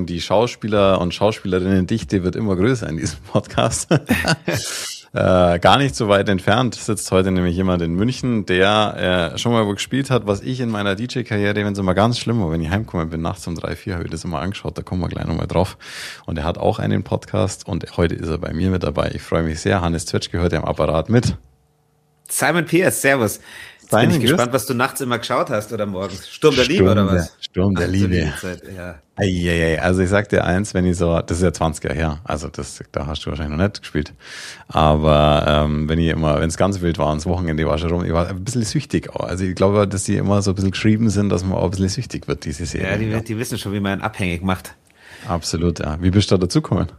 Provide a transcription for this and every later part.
die Schauspieler- und Schauspielerinnen-Dichte wird immer größer in diesem Podcast. Gar nicht so weit entfernt sitzt heute nämlich jemand in München, der schon mal wo gespielt hat, was ich in meiner DJ-Karriere, wenn es immer ganz schlimm war, wenn ich heimgekommen bin, nachts um 3, 4, habe ich das immer angeschaut, da kommen wir gleich nochmal drauf. Und er hat auch einen Podcast und heute ist er bei mir mit dabei. Ich freue mich sehr. Hannes Zwetschge heute am Apparat mit. Simon Pierce, servus. Jetzt bin ich gespannt, was du nachts immer geschaut hast oder morgens. Sturm der Liebe oder was? Sturm der Liebe. Ja. Also ich sag dir eins, wenn ich so, das ist ja 20er her, also da hast du wahrscheinlich noch nicht gespielt, aber wenn es ganz wild war, ans Wochenende war schon rum, ich war ein bisschen süchtig auch. Also ich glaube, dass die immer so ein bisschen geschrieben sind, dass man auch ein bisschen süchtig wird, diese Serie. Ja, die wissen schon, wie man einen abhängig macht. Absolut, ja. Wie bist du da dazugekommen?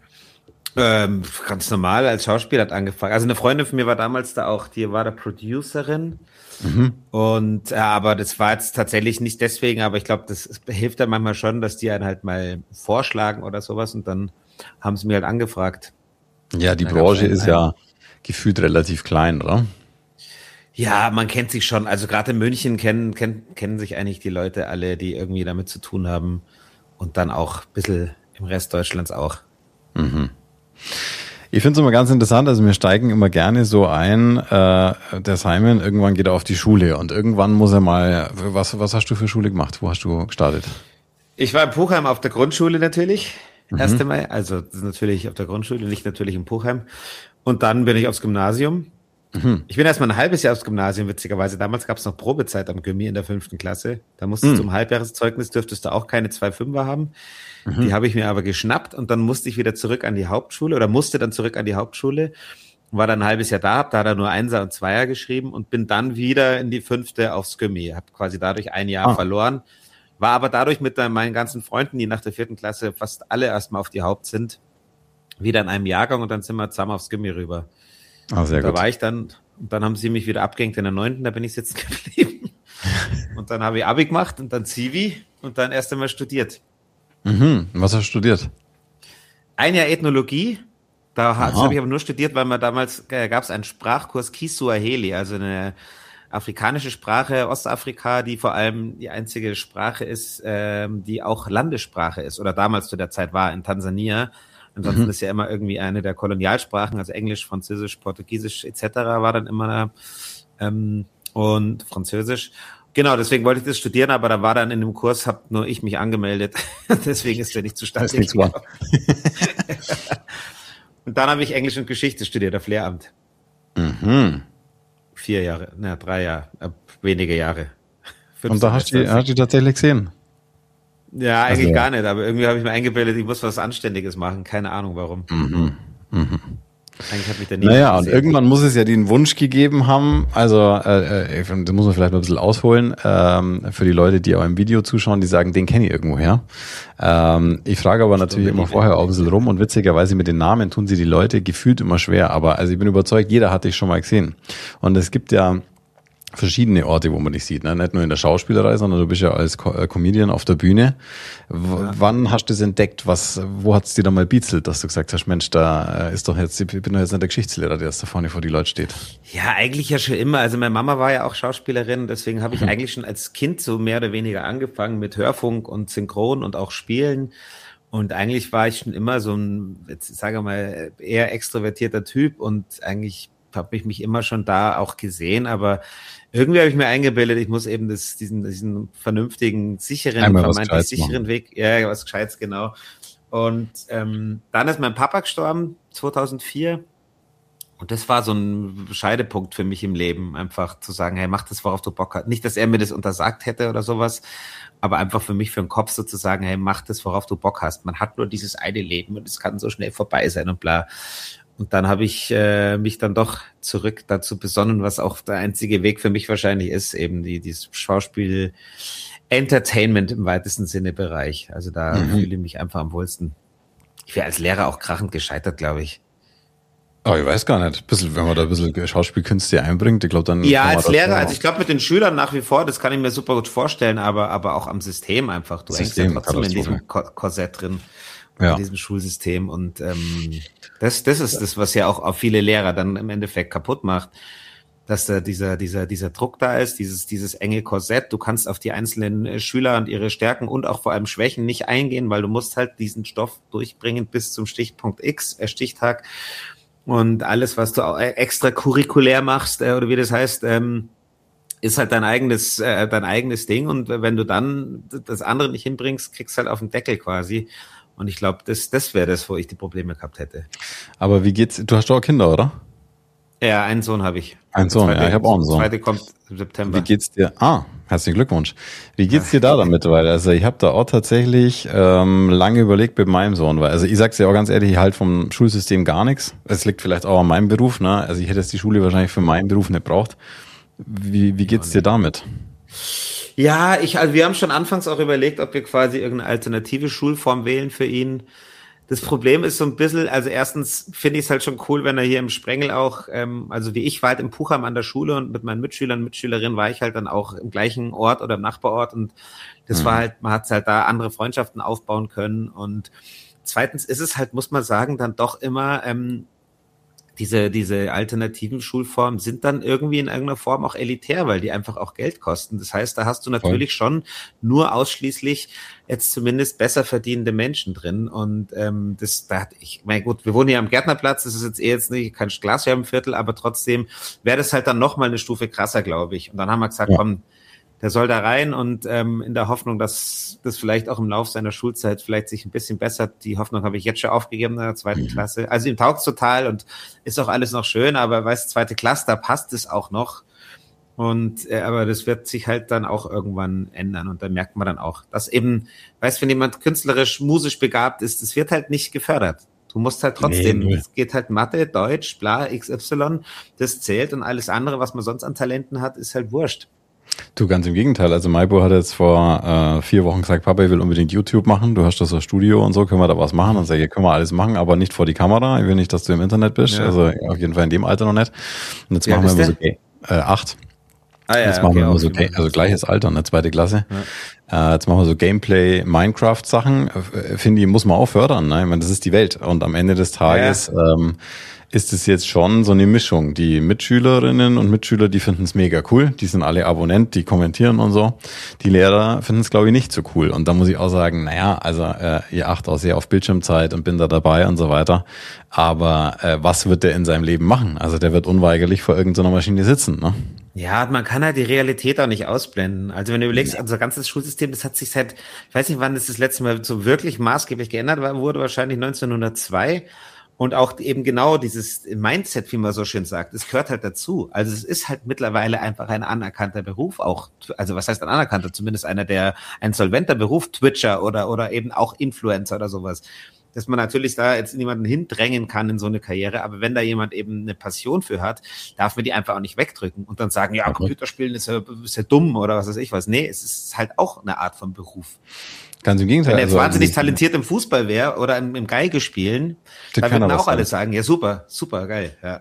Ganz normal, als Schauspieler hat angefangen. Also eine Freundin von mir war damals da auch, die war da Producerin. Und aber das war jetzt tatsächlich nicht deswegen, aber ich glaube, das hilft dann manchmal schon, dass die einen halt mal vorschlagen oder sowas und dann haben sie mir halt angefragt. Ja, die Branche ist ja gefühlt relativ klein, oder? Ja, man kennt sich schon. Also gerade in München kennen sich eigentlich die Leute alle, die irgendwie damit zu tun haben und dann auch ein bisschen im Rest Deutschlands auch. Mhm. Ich finde es immer ganz interessant, also wir steigen immer gerne so ein, der Simon, irgendwann geht er auf die Schule und irgendwann muss er mal, was hast du für Schule gemacht? Wo hast du gestartet? Ich war in Puchheim auf der Grundschule natürlich, erste Mal, also natürlich auf der Grundschule, nicht natürlich in Puchheim. Und dann bin ich aufs Gymnasium. Ich bin erstmal ein halbes Jahr aufs Gymnasium, witzigerweise. Damals gab es noch Probezeit am Gymi in der 5. Klasse. Da musstest du im Halbjahreszeugnis, dürftest du auch keine 2,5er haben. Die habe ich mir aber geschnappt und dann musste ich wieder zurück an die Hauptschule war dann ein halbes Jahr da, habe da nur 1er und 2er geschrieben und bin dann wieder in die 5. aufs Gymi. Habe quasi dadurch ein Jahr verloren, war aber dadurch mit meinen ganzen Freunden, die nach der 4. Klasse fast alle erstmal auf die Haupt sind, wieder in einem Jahrgang und dann sind wir zusammen aufs Gymi rüber. Sehr gut. Da war ich dann, und dann haben sie mich wieder abgehängt in der 9., da bin ich sitzen geblieben. Und dann habe ich Abi gemacht und dann Zivi und dann erst einmal studiert. Was hast du studiert? Ein Jahr Ethnologie. Das habe ich aber nur studiert, weil damals gab es einen Sprachkurs Kiswahili, also eine afrikanische Sprache, Ostafrika, die vor allem die einzige Sprache ist, die auch Landessprache ist oder damals zu der Zeit war in Tansania. Ansonsten ist ja immer irgendwie eine der Kolonialsprachen, also Englisch, Französisch, Portugiesisch etc. war dann immer und Französisch. Genau, deswegen wollte ich das studieren, aber da war dann in dem Kurs, hab nur ich mich angemeldet. Deswegen ist der nicht zustande gekommen. Und dann habe ich Englisch und Geschichte studiert auf Lehramt. 4 Jahre, 3 Jahre, wenige Jahre. Und da hast du die tatsächlich gesehen? Ja, eigentlich gar nicht, aber irgendwie habe ich mir eingebildet, ich muss was Anständiges machen. Keine Ahnung, warum. Eigentlich hat mich der Naja, und irgendwann muss es ja den Wunsch gegeben haben, also das muss man vielleicht mal ein bisschen ausholen, für die Leute, die auch im Video zuschauen, die sagen, den kenne ich irgendwoher. Ich frage aber natürlich immer vorher auch ein bisschen rum und witzigerweise mit den Namen tun sie die Leute gefühlt immer schwer, aber also ich bin überzeugt, jeder hat dich schon mal gesehen. Und es gibt ja verschiedene Orte, wo man dich sieht, ne? Nicht nur in der Schauspielerei, sondern du bist ja als Comedian auf der Bühne. Wann hast du das entdeckt? Wo hat es dir da mal biezelt, dass du gesagt hast, Mensch, da ist doch jetzt, ich bin doch jetzt nicht der Geschichtslehrer, der jetzt da vorne vor die Leute steht. Ja, eigentlich ja schon immer. Also meine Mama war ja auch Schauspielerin, deswegen habe ich eigentlich schon als Kind so mehr oder weniger angefangen mit Hörfunk und Synchron und auch Spielen. Und eigentlich war ich schon immer so ein, jetzt sage ich mal, eher extrovertierter Typ und eigentlich habe ich mich immer schon da auch gesehen, aber irgendwie habe ich mir eingebildet, ich muss eben diesen vernünftigen, vermeintlich sicheren Weg, ja, was Gescheites, genau. Und dann ist mein Papa gestorben, 2004. Und das war so ein Scheidepunkt für mich im Leben, einfach zu sagen, hey, mach das, worauf du Bock hast. Nicht, dass er mir das untersagt hätte oder sowas, aber einfach für mich, für den Kopf sozusagen, hey, mach das, worauf du Bock hast. Man hat nur dieses eine Leben und es kann so schnell vorbei sein und bla. Und dann habe ich mich dann doch zurück dazu besonnen, was auch der einzige Weg für mich wahrscheinlich ist, eben dieses Schauspiel Entertainment im weitesten Sinne Bereich. Also da fühle ich mich einfach am wohlsten. Ich wäre als Lehrer auch krachend gescheitert, glaube ich. Oh, ich weiß gar nicht. Wenn man da ein bisschen Schauspielkünste einbringt, ich glaube dann... Ja, als Lehrer, also ich glaube mit den Schülern nach wie vor, das kann ich mir super gut vorstellen, aber auch am System einfach. Du hängst ja trotzdem in diesem Korsett drin. In diesem Schulsystem und das ist das, was ja auch viele Lehrer dann im Endeffekt kaputt macht. dass da dieser Druck da ist, dieses enge Korsett. Du kannst auf die einzelnen Schüler und ihre Stärken und auch vor allem Schwächen nicht eingehen, weil du musst halt diesen Stoff durchbringen bis zum Stichtpunkt X, Stichtag. Und alles, was du auch extracurriculär machst, oder wie das heißt, ist halt dein eigenes Ding. Und wenn du dann das andere nicht hinbringst, kriegst du halt auf den Deckel quasi. Und ich glaube, das wäre das, wo ich die Probleme gehabt hätte. Aber wie geht's? Du hast doch auch Kinder, oder? Ja, einen Sohn habe ich. Ein Sohn, ja, ich habe auch einen Sohn. Der zweite kommt im September. Wie geht's dir? Herzlichen Glückwunsch. Wie geht's dir da damit? Weil, also ich habe da auch tatsächlich lange überlegt mit meinem Sohn, weil, also ich sag's dir auch ganz ehrlich, ich halte vom Schulsystem gar nichts. Es liegt vielleicht auch an meinem Beruf, ne? Also ich hätte jetzt die Schule wahrscheinlich für meinen Beruf nicht braucht. Wie geht's dir damit? Ja, also wir haben schon anfangs auch überlegt, ob wir quasi irgendeine alternative Schulform wählen für ihn. Das Problem ist so ein bisschen, also erstens finde ich es halt schon cool, wenn er hier im Sprengel auch, also wie ich war halt im Puchheim an der Schule und mit meinen Mitschülern und Mitschülerinnen war ich halt dann auch im gleichen Ort oder im Nachbarort und das war halt, man hat halt da andere Freundschaften aufbauen können und zweitens ist es halt, muss man sagen, dann doch immer, diese alternativen Schulformen sind dann irgendwie in irgendeiner Form auch elitär, weil die einfach auch Geld kosten. Das heißt, da hast du natürlich schon nur ausschließlich jetzt zumindest besser verdienende Menschen drin. Und mein gut, wir wohnen hier am Gärtnerplatz, das ist jetzt nicht kein Glasscherbenviertel, aber trotzdem wäre das halt dann nochmal eine Stufe krasser, glaube ich. Und dann haben wir gesagt, komm, der soll da rein und in der Hoffnung, dass das vielleicht auch im Laufe seiner Schulzeit vielleicht sich ein bisschen bessert. Die Hoffnung habe ich jetzt schon aufgegeben in der zweiten Klasse. Also ihm taugt's total und ist auch alles noch schön, aber weißt, zweite Klasse, da passt es auch noch. Und aber das wird sich halt dann auch irgendwann ändern und da merkt man dann auch, dass eben, weißt, wenn jemand künstlerisch, musisch begabt ist, das wird halt nicht gefördert. Du musst halt trotzdem, es geht halt Mathe, Deutsch, bla, XY, das zählt und alles andere, was man sonst an Talenten hat, ist halt wurscht. Du, ganz im Gegenteil. Also Maibo hat jetzt vor 4 Wochen gesagt, Papa, ich will unbedingt YouTube machen. Du hast das Studio und so, können wir da was machen? Und sage ich, können wir alles machen, aber nicht vor die Kamera. Ich will nicht, dass du im Internet bist. Ja. Also auf jeden Fall in dem Alter noch nicht. Und jetzt machen wir immer so 8. Jetzt machen wir immer so, also gleiches Alter, ne, 2. Klasse. Ja. Jetzt machen wir so Gameplay, Minecraft-Sachen. Finde ich, muss man auch fördern. Ne? Ich meine, das ist die Welt. Und am Ende des Tages ist es jetzt schon so eine Mischung. Die Mitschülerinnen und Mitschüler, die finden es mega cool. Die sind alle Abonnent, die kommentieren und so. Die Lehrer finden es, glaube ich, nicht so cool. Und da muss ich auch sagen, naja, also ihr acht auch sehr auf Bildschirmzeit und bin da dabei und so weiter. Aber was wird der in seinem Leben machen? Also der wird unweigerlich vor irgendeiner Maschine sitzen, ne? Ja, man kann halt die Realität auch nicht ausblenden. Also wenn du überlegst, unser ganzes Schulsystem, das hat sich seit, ich weiß nicht, wann das letzte Mal so wirklich maßgeblich geändert wurde, wahrscheinlich 1902. Und auch eben genau dieses Mindset, wie man so schön sagt, es gehört halt dazu. Also es ist halt mittlerweile einfach ein anerkannter Beruf auch. Also was heißt ein anerkannter? Zumindest ein solventer Beruf, Twitcher oder eben auch Influencer oder sowas. Dass man natürlich da jetzt niemanden hindrängen kann in so eine Karriere, aber wenn da jemand eben eine Passion für hat, darf man die einfach auch nicht wegdrücken und dann sagen, ja, Computerspielen ist ja dumm oder was weiß ich was. Nee, es ist halt auch eine Art von Beruf. Ganz im Gegenteil. Wenn er jetzt wahnsinnig talentiert im Fußball wäre oder im Geige spielen, dann würden auch alle sagen, ja super, geil, ja.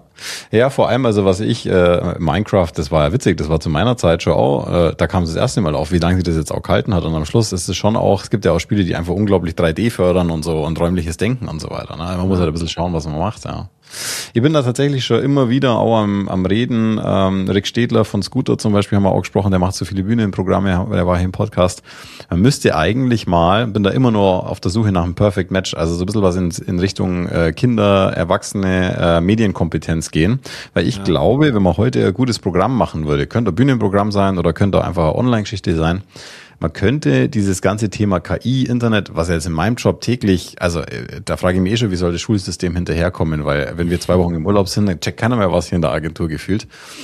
Ja, vor allem, also was ich, Minecraft, das war ja witzig, das war zu meiner Zeit schon auch, da kam es das erste Mal auf, wie lange sich das jetzt auch gehalten hat und am Schluss ist es schon auch, es gibt ja auch Spiele, die einfach unglaublich 3D fördern und so und räumliches Denken und so weiter, ne? Man muss halt ein bisschen schauen, was man macht, ja. Ich bin da tatsächlich schon immer wieder auch am Reden. Rick Stedler von Scooter zum Beispiel haben wir auch gesprochen, der macht so viele Bühnenprogramme, der war hier im Podcast. Man müsste eigentlich mal, bin da immer nur auf der Suche nach einem Perfect Match, also so ein bisschen was in Richtung Kinder, Erwachsene, Medienkompetenz gehen. Weil ich glaube, wenn man heute ein gutes Programm machen würde, könnte ein Bühnenprogramm sein oder könnte auch einfach eine Online-Geschichte sein, man könnte dieses ganze Thema KI, Internet, was ja jetzt in meinem Job täglich, also da frage ich mich schon, wie soll das Schulsystem hinterherkommen, weil wenn wir 2 Wochen im Urlaub sind, dann checkt keiner mehr was hier in der Agentur gefühlt.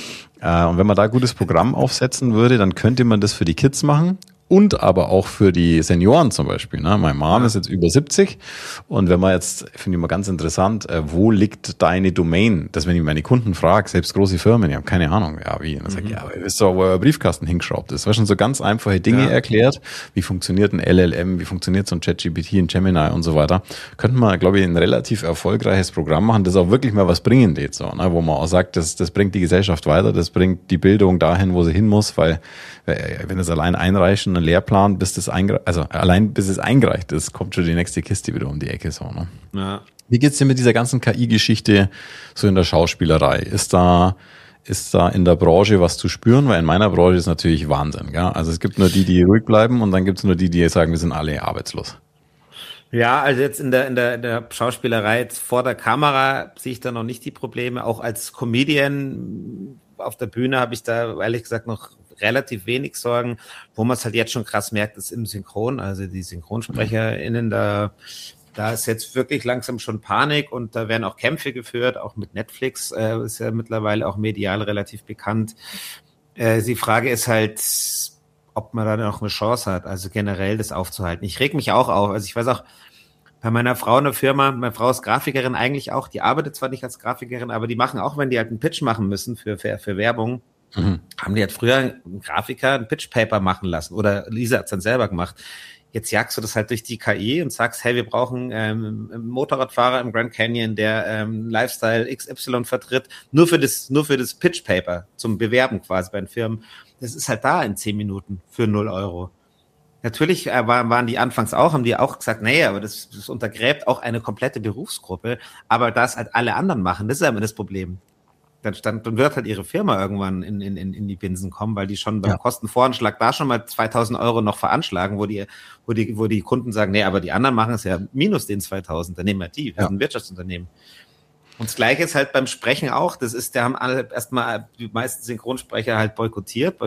Und wenn man da ein gutes Programm aufsetzen würde, dann könnte man das für die Kids machen. Und aber auch für die Senioren zum Beispiel. Ne? Meine Mom ist jetzt über 70 und wenn man jetzt, finde ich mal ganz interessant, wo liegt deine Domain? Das, wenn ich meine Kunden frage, selbst große Firmen, die haben keine Ahnung, ja wie. Und dann sage ich, ja, ihr wisst doch, wo euer Briefkasten hingeschraubt ist. Das war schon so ganz einfache Dinge erklärt. Wie funktioniert ein LLM, wie funktioniert so ein ChatGPT, ein Gemini und so weiter. Könnte man, glaube ich, ein relativ erfolgreiches Programm machen, das auch wirklich mal was bringen lädt, so, ne? Wo man auch sagt, das bringt die Gesellschaft weiter, das bringt die Bildung dahin, wo sie hin muss, weil wenn das allein einreichen, einen Lehrplan, bis es eingereicht ist, kommt schon die nächste Kiste wieder um die Ecke, so, ne? Ja. Wie geht's dir mit dieser ganzen KI-Geschichte so in der Schauspielerei? Ist da ist da in der Branche was zu spüren? Weil in meiner Branche ist natürlich Wahnsinn. Gell? Also es gibt nur die ruhig bleiben und dann gibt es nur die sagen, wir sind alle arbeitslos. Ja, also jetzt in der Schauspielerei jetzt vor der Kamera sehe ich da noch nicht die Probleme. Auch als Comedian auf der Bühne habe ich da ehrlich gesagt noch relativ wenig Sorgen. Wo man es halt jetzt schon krass merkt, ist im Synchron. Also die SynchronsprecherInnen, da ist jetzt wirklich langsam schon Panik und da werden auch Kämpfe geführt, auch mit Netflix, ist ja mittlerweile auch medial relativ bekannt. Die Frage ist halt, ob man da noch eine Chance hat, also generell das aufzuhalten. Ich reg mich auch auf. Also ich weiß auch, bei meiner Frau in der Firma, meine Frau ist Grafikerin eigentlich auch, die arbeitet zwar nicht als Grafikerin, aber die machen auch, wenn die halt einen Pitch machen müssen für Werbung, haben die halt früher einen Grafiker ein Pitch-Paper machen lassen oder Lisa hat es dann selber gemacht. Jetzt jagst du das halt durch die KI und sagst, hey, wir brauchen einen Motorradfahrer im Grand Canyon, der Lifestyle XY vertritt, nur für das Pitch-Paper zum Bewerben quasi bei den Firmen. Das ist halt da in 10 Minuten für 0 Euro. Natürlich waren die anfangs auch, haben die auch gesagt, nee, aber das untergräbt auch eine komplette Berufsgruppe. Aber das halt alle anderen machen, das ist ja immer das Problem. Dann wird halt ihre Firma irgendwann in die Binsen kommen, weil die schon beim Kostenvoranschlag da schon mal 2.000 Euro noch veranschlagen, wo die Kunden sagen, nee, aber die anderen machen es ja minus den 2.000, dann nehmen wir die, wir sind ein Wirtschaftsunternehmen. Und das Gleiche ist halt beim Sprechen auch, da haben alle erstmal die meisten Synchronsprecher halt boykottiert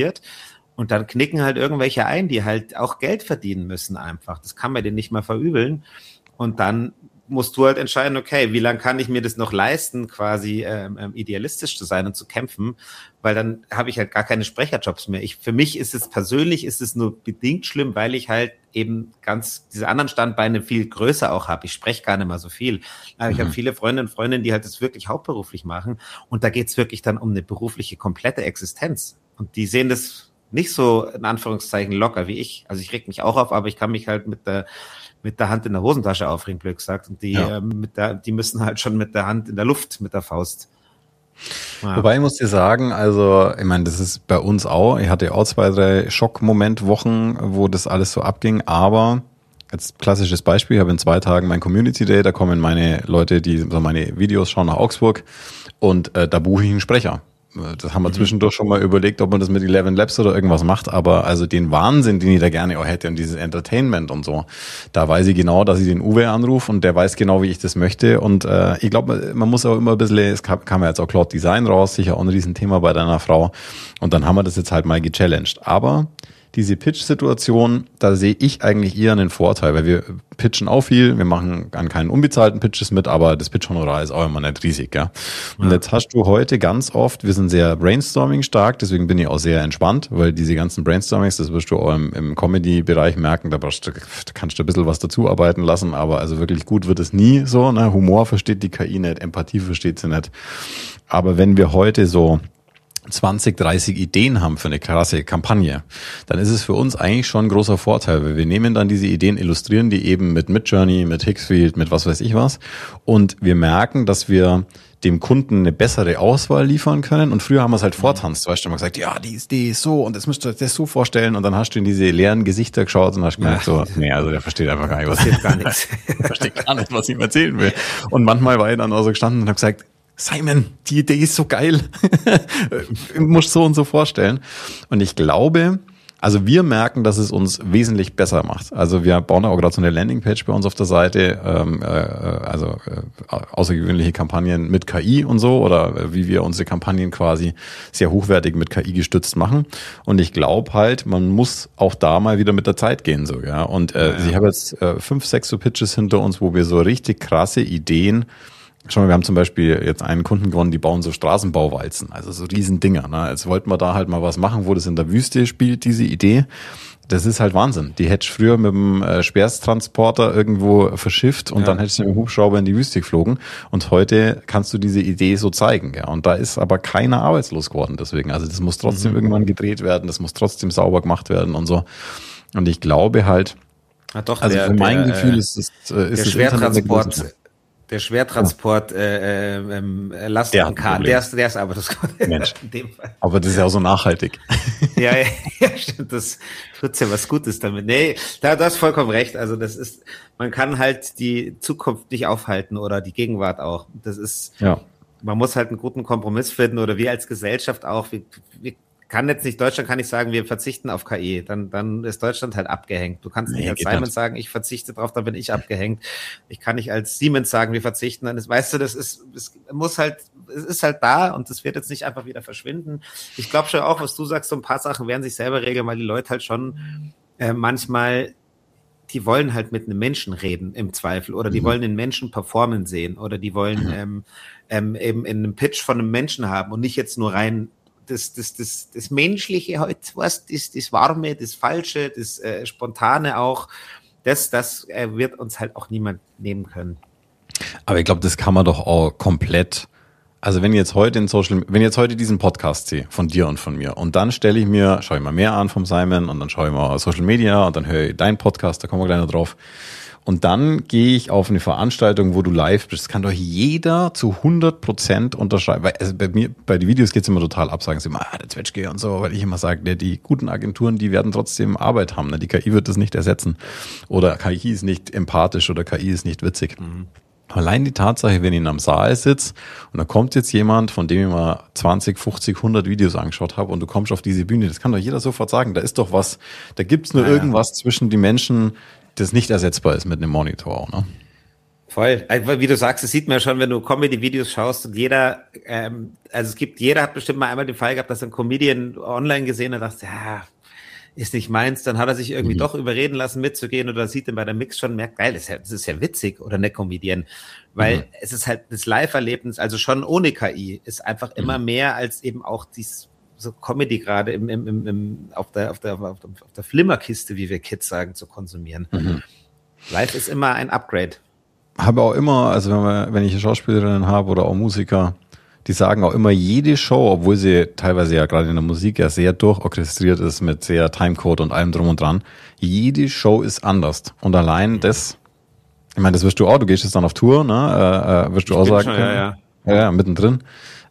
und dann knicken halt irgendwelche ein, die halt auch Geld verdienen müssen einfach. Das kann man denen nicht mal verübeln. Und dann musst du halt entscheiden, okay, wie lange kann ich mir das noch leisten, quasi idealistisch zu sein und zu kämpfen, weil dann habe ich halt gar keine Sprecherjobs mehr. Für mich ist es persönlich, nur bedingt schlimm, weil ich halt eben diese anderen Standbeine viel größer auch habe. Ich spreche gar nicht mal so viel. Aber ich habe viele Freundinnen und Freundinnen, die halt das wirklich hauptberuflich machen und da geht's wirklich dann um eine berufliche, komplette Existenz. Und die sehen das nicht so, in Anführungszeichen, locker wie ich. Also ich reg mich auch auf, aber ich kann mich halt mit der Hand in der Hosentasche aufregen, blöd gesagt. Und die müssen halt schon mit der Hand in der Luft, mit der Faust. Ja. Wobei ich muss dir sagen, also ich meine, das ist bei uns auch, ich hatte auch 2, 3 Schockmomentwochen, wo das alles so abging, aber jetzt klassisches Beispiel, ich habe in 2 Tagen mein Community Day, da kommen meine Leute, die so meine Videos schauen, nach Augsburg und da buche ich einen Sprecher. Das haben wir zwischendurch schon mal überlegt, ob man das mit 11 Labs oder irgendwas macht, aber also den Wahnsinn, den ich da gerne auch hätte und dieses Entertainment und so, da weiß ich genau, dass ich den Uwe anrufe und der weiß genau, wie ich das möchte und ich glaube, man muss auch immer ein bisschen, es kam ja jetzt auch Cloud Design raus, sicher auch ein Riesenthema bei deiner Frau und dann haben wir das jetzt halt mal gechallenged, aber diese Pitch-Situation, da sehe ich eigentlich eher einen Vorteil, weil wir pitchen auch viel, wir machen an keinen unbezahlten Pitches mit, aber das Pitch-Honorar ist auch immer nicht riesig. Ja? Und jetzt hast du heute ganz oft, wir sind sehr Brainstorming stark, deswegen bin ich auch sehr entspannt, weil diese ganzen Brainstormings, das wirst du auch im Comedy-Bereich merken, da kannst du ein bisschen was dazu arbeiten lassen, aber also wirklich gut wird es nie so. Ne? Humor versteht die KI nicht, Empathie versteht sie nicht. Aber wenn wir heute so 20, 30 Ideen haben für eine krasse Kampagne, dann ist es für uns eigentlich schon ein großer Vorteil, weil wir nehmen dann diese Ideen, illustrieren die eben mit Midjourney, mit Hicksfield, mit was weiß ich was und wir merken, dass wir dem Kunden eine bessere Auswahl liefern können und früher haben wir es halt vortanzt, weißt du, immer gesagt, ja, die ist so und das müsst ihr euch das so vorstellen und dann hast du in diese leeren Gesichter geschaut und hast gemerkt so, nee, also der versteht einfach gar nicht, was der versteht gar nicht, was ich ihm erzählen will. Und manchmal war ich dann auch so gestanden und habe gesagt, Simon, die Idee ist so geil. Musst so und so vorstellen. Und ich glaube, also wir merken, dass es uns wesentlich besser macht. Also wir bauen auch gerade so eine Landingpage bei uns auf der Seite, außergewöhnliche Kampagnen mit KI und so oder wie wir unsere Kampagnen quasi sehr hochwertig mit KI gestützt machen. Und ich glaube halt, man muss auch da mal wieder mit der Zeit gehen so, ja. Und ich habe jetzt 5, 6 so Pitches hinter uns, wo wir so richtig krasse Ideen. Schau mal, wir haben zum Beispiel jetzt einen Kunden gewonnen, die bauen so Straßenbauwalzen, also so Riesendinger. Ne? Jetzt wollten wir da halt mal was machen, wo das in der Wüste spielt, diese Idee. Das ist halt Wahnsinn. Die hättest früher mit dem Speerstransporter irgendwo verschifft und dann hättest du mit dem Hubschrauber in die Wüste geflogen. Und heute kannst du diese Idee so zeigen. Ja. Und da ist aber keiner arbeitslos geworden deswegen. Also das muss trotzdem irgendwann gedreht werden, das muss trotzdem sauber gemacht werden und so. Und ich glaube halt, also für mein Gefühl ist es der Schwertransport. Der Schwertransport Lastenkahn, der ist aber das Mensch. In dem Fall. Aber das ist ja auch so nachhaltig. Ja, stimmt, das wird ja was Gutes damit. Nee, du hast vollkommen recht. Also man kann halt die Zukunft nicht aufhalten oder die Gegenwart auch. Das ist man muss halt einen guten Kompromiss finden oder wir als Gesellschaft auch. Deutschland kann nicht sagen, wir verzichten auf KI. Dann ist Deutschland halt abgehängt. Du kannst nicht als Siemens sagen, ich verzichte drauf, dann bin ich abgehängt. Ich kann nicht als Siemens sagen, wir verzichten. Dann ist, weißt du, es ist halt da und es wird jetzt nicht einfach wieder verschwinden. Ich glaube schon auch, was du sagst, so ein paar Sachen werden sich selber regeln, weil die Leute halt schon manchmal, die wollen halt mit einem Menschen reden im Zweifel oder die wollen den Menschen performen sehen oder die wollen eben in einem Pitch von einem Menschen haben und nicht jetzt nur rein das Menschliche heute, was, das Warme, das Falsche, das Spontane auch, das wird uns halt auch niemand nehmen können. Aber ich glaube, das kann man doch auch komplett, also wenn ich jetzt heute diesen Podcast sehe, von dir und von mir, und dann schaue ich mal mehr an vom Simon und dann schaue ich mal Social Media und dann höre ich deinen Podcast, da kommen wir gleich noch drauf. Und dann gehe ich auf eine Veranstaltung, wo du live bist. Das kann doch jeder zu 100% unterschreiben. Weil also bei den Videos geht's immer total ab, sagen sie immer, der Zwetschge und so, weil ich immer sage, die guten Agenturen, die werden trotzdem Arbeit haben. Die KI wird das nicht ersetzen. Oder KI ist nicht empathisch oder KI ist nicht witzig. Allein die Tatsache, wenn ich in einem Saal sitze und da kommt jetzt jemand, von dem ich mal 20, 50, 100 Videos angeschaut habe und du kommst auf diese Bühne, das kann doch jeder sofort sagen, da ist doch was, da gibt's nur irgendwas zwischen die Menschen, das nicht ersetzbar ist mit einem Monitor auch, ne? Voll. Wie du sagst, das sieht man ja schon, wenn du Comedy-Videos schaust und jeder hat bestimmt mal einmal den Fall gehabt, dass ein Comedian online gesehen hat und dachte, ja, ist nicht meins, dann hat er sich irgendwie doch überreden lassen mitzugehen oder sieht dann bei der Mix schon, merkt, geil, das ist ja witzig oder eine Comedian, weil es ist halt das Live-Erlebnis, also schon ohne KI, ist einfach immer mehr als eben auch so Comedy gerade auf der Flimmerkiste, wie wir Kids sagen, zu konsumieren. Live ist immer ein Upgrade. Habe auch immer, also wenn ich Schauspielerinnen habe oder auch Musiker, die sagen auch immer, jede Show, obwohl sie teilweise ja gerade in der Musik ja sehr durchorchestriert ist mit sehr Timecode und allem drum und dran, jede Show ist anders. Und allein das, ich meine, das wirst du auch, du gehst jetzt dann auf Tour, ne? Wirst du auch sagen können. Ja, mittendrin.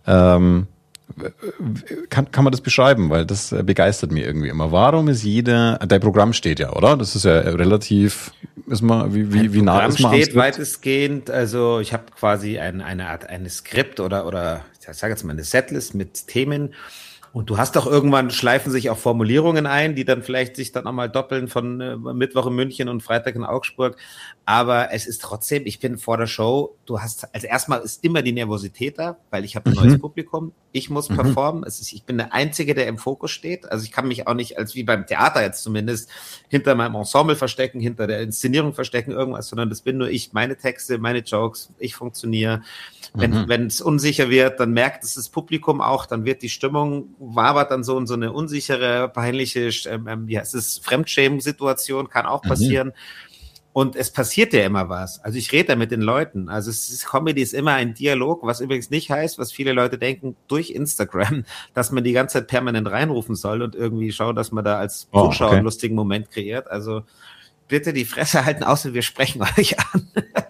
Kann man das beschreiben, weil das begeistert mich irgendwie immer. Warum ist dein Programm steht ja, oder? Das ist ja relativ, wie nah ist man? Steht weitestgehend, also ich habe quasi eine Art Skript oder ich sage jetzt mal eine Setlist mit Themen. Und du hast doch irgendwann, schleifen sich auch Formulierungen ein, die dann vielleicht sich dann auch mal doppeln von Mittwoch in München und Freitag in Augsburg. Aber es ist trotzdem, ich bin vor der Show, also erstmal ist immer die Nervosität da, weil ich habe ein neues Publikum, ich muss performen, ich bin der Einzige, der im Fokus steht. Also ich kann mich auch nicht, als wie beim Theater jetzt zumindest, hinter meinem Ensemble verstecken, hinter der Inszenierung verstecken, irgendwas, sondern das bin nur ich, meine Texte, meine Jokes, ich funktioniere. Wenn es unsicher wird, dann merkt es das Publikum auch, dann wird die Stimmung, wabert dann so in so eine unsichere, peinliche, Fremdschämen-Situation, kann auch passieren. Und es passiert ja immer was. Also ich rede da mit den Leuten. Also Comedy ist immer ein Dialog, was übrigens nicht heißt, was viele Leute denken, durch Instagram, dass man die ganze Zeit permanent reinrufen soll und irgendwie schauen, dass man da als Zuschauer einen lustigen Moment kreiert. Also bitte die Fresse halten, außer wir sprechen euch an.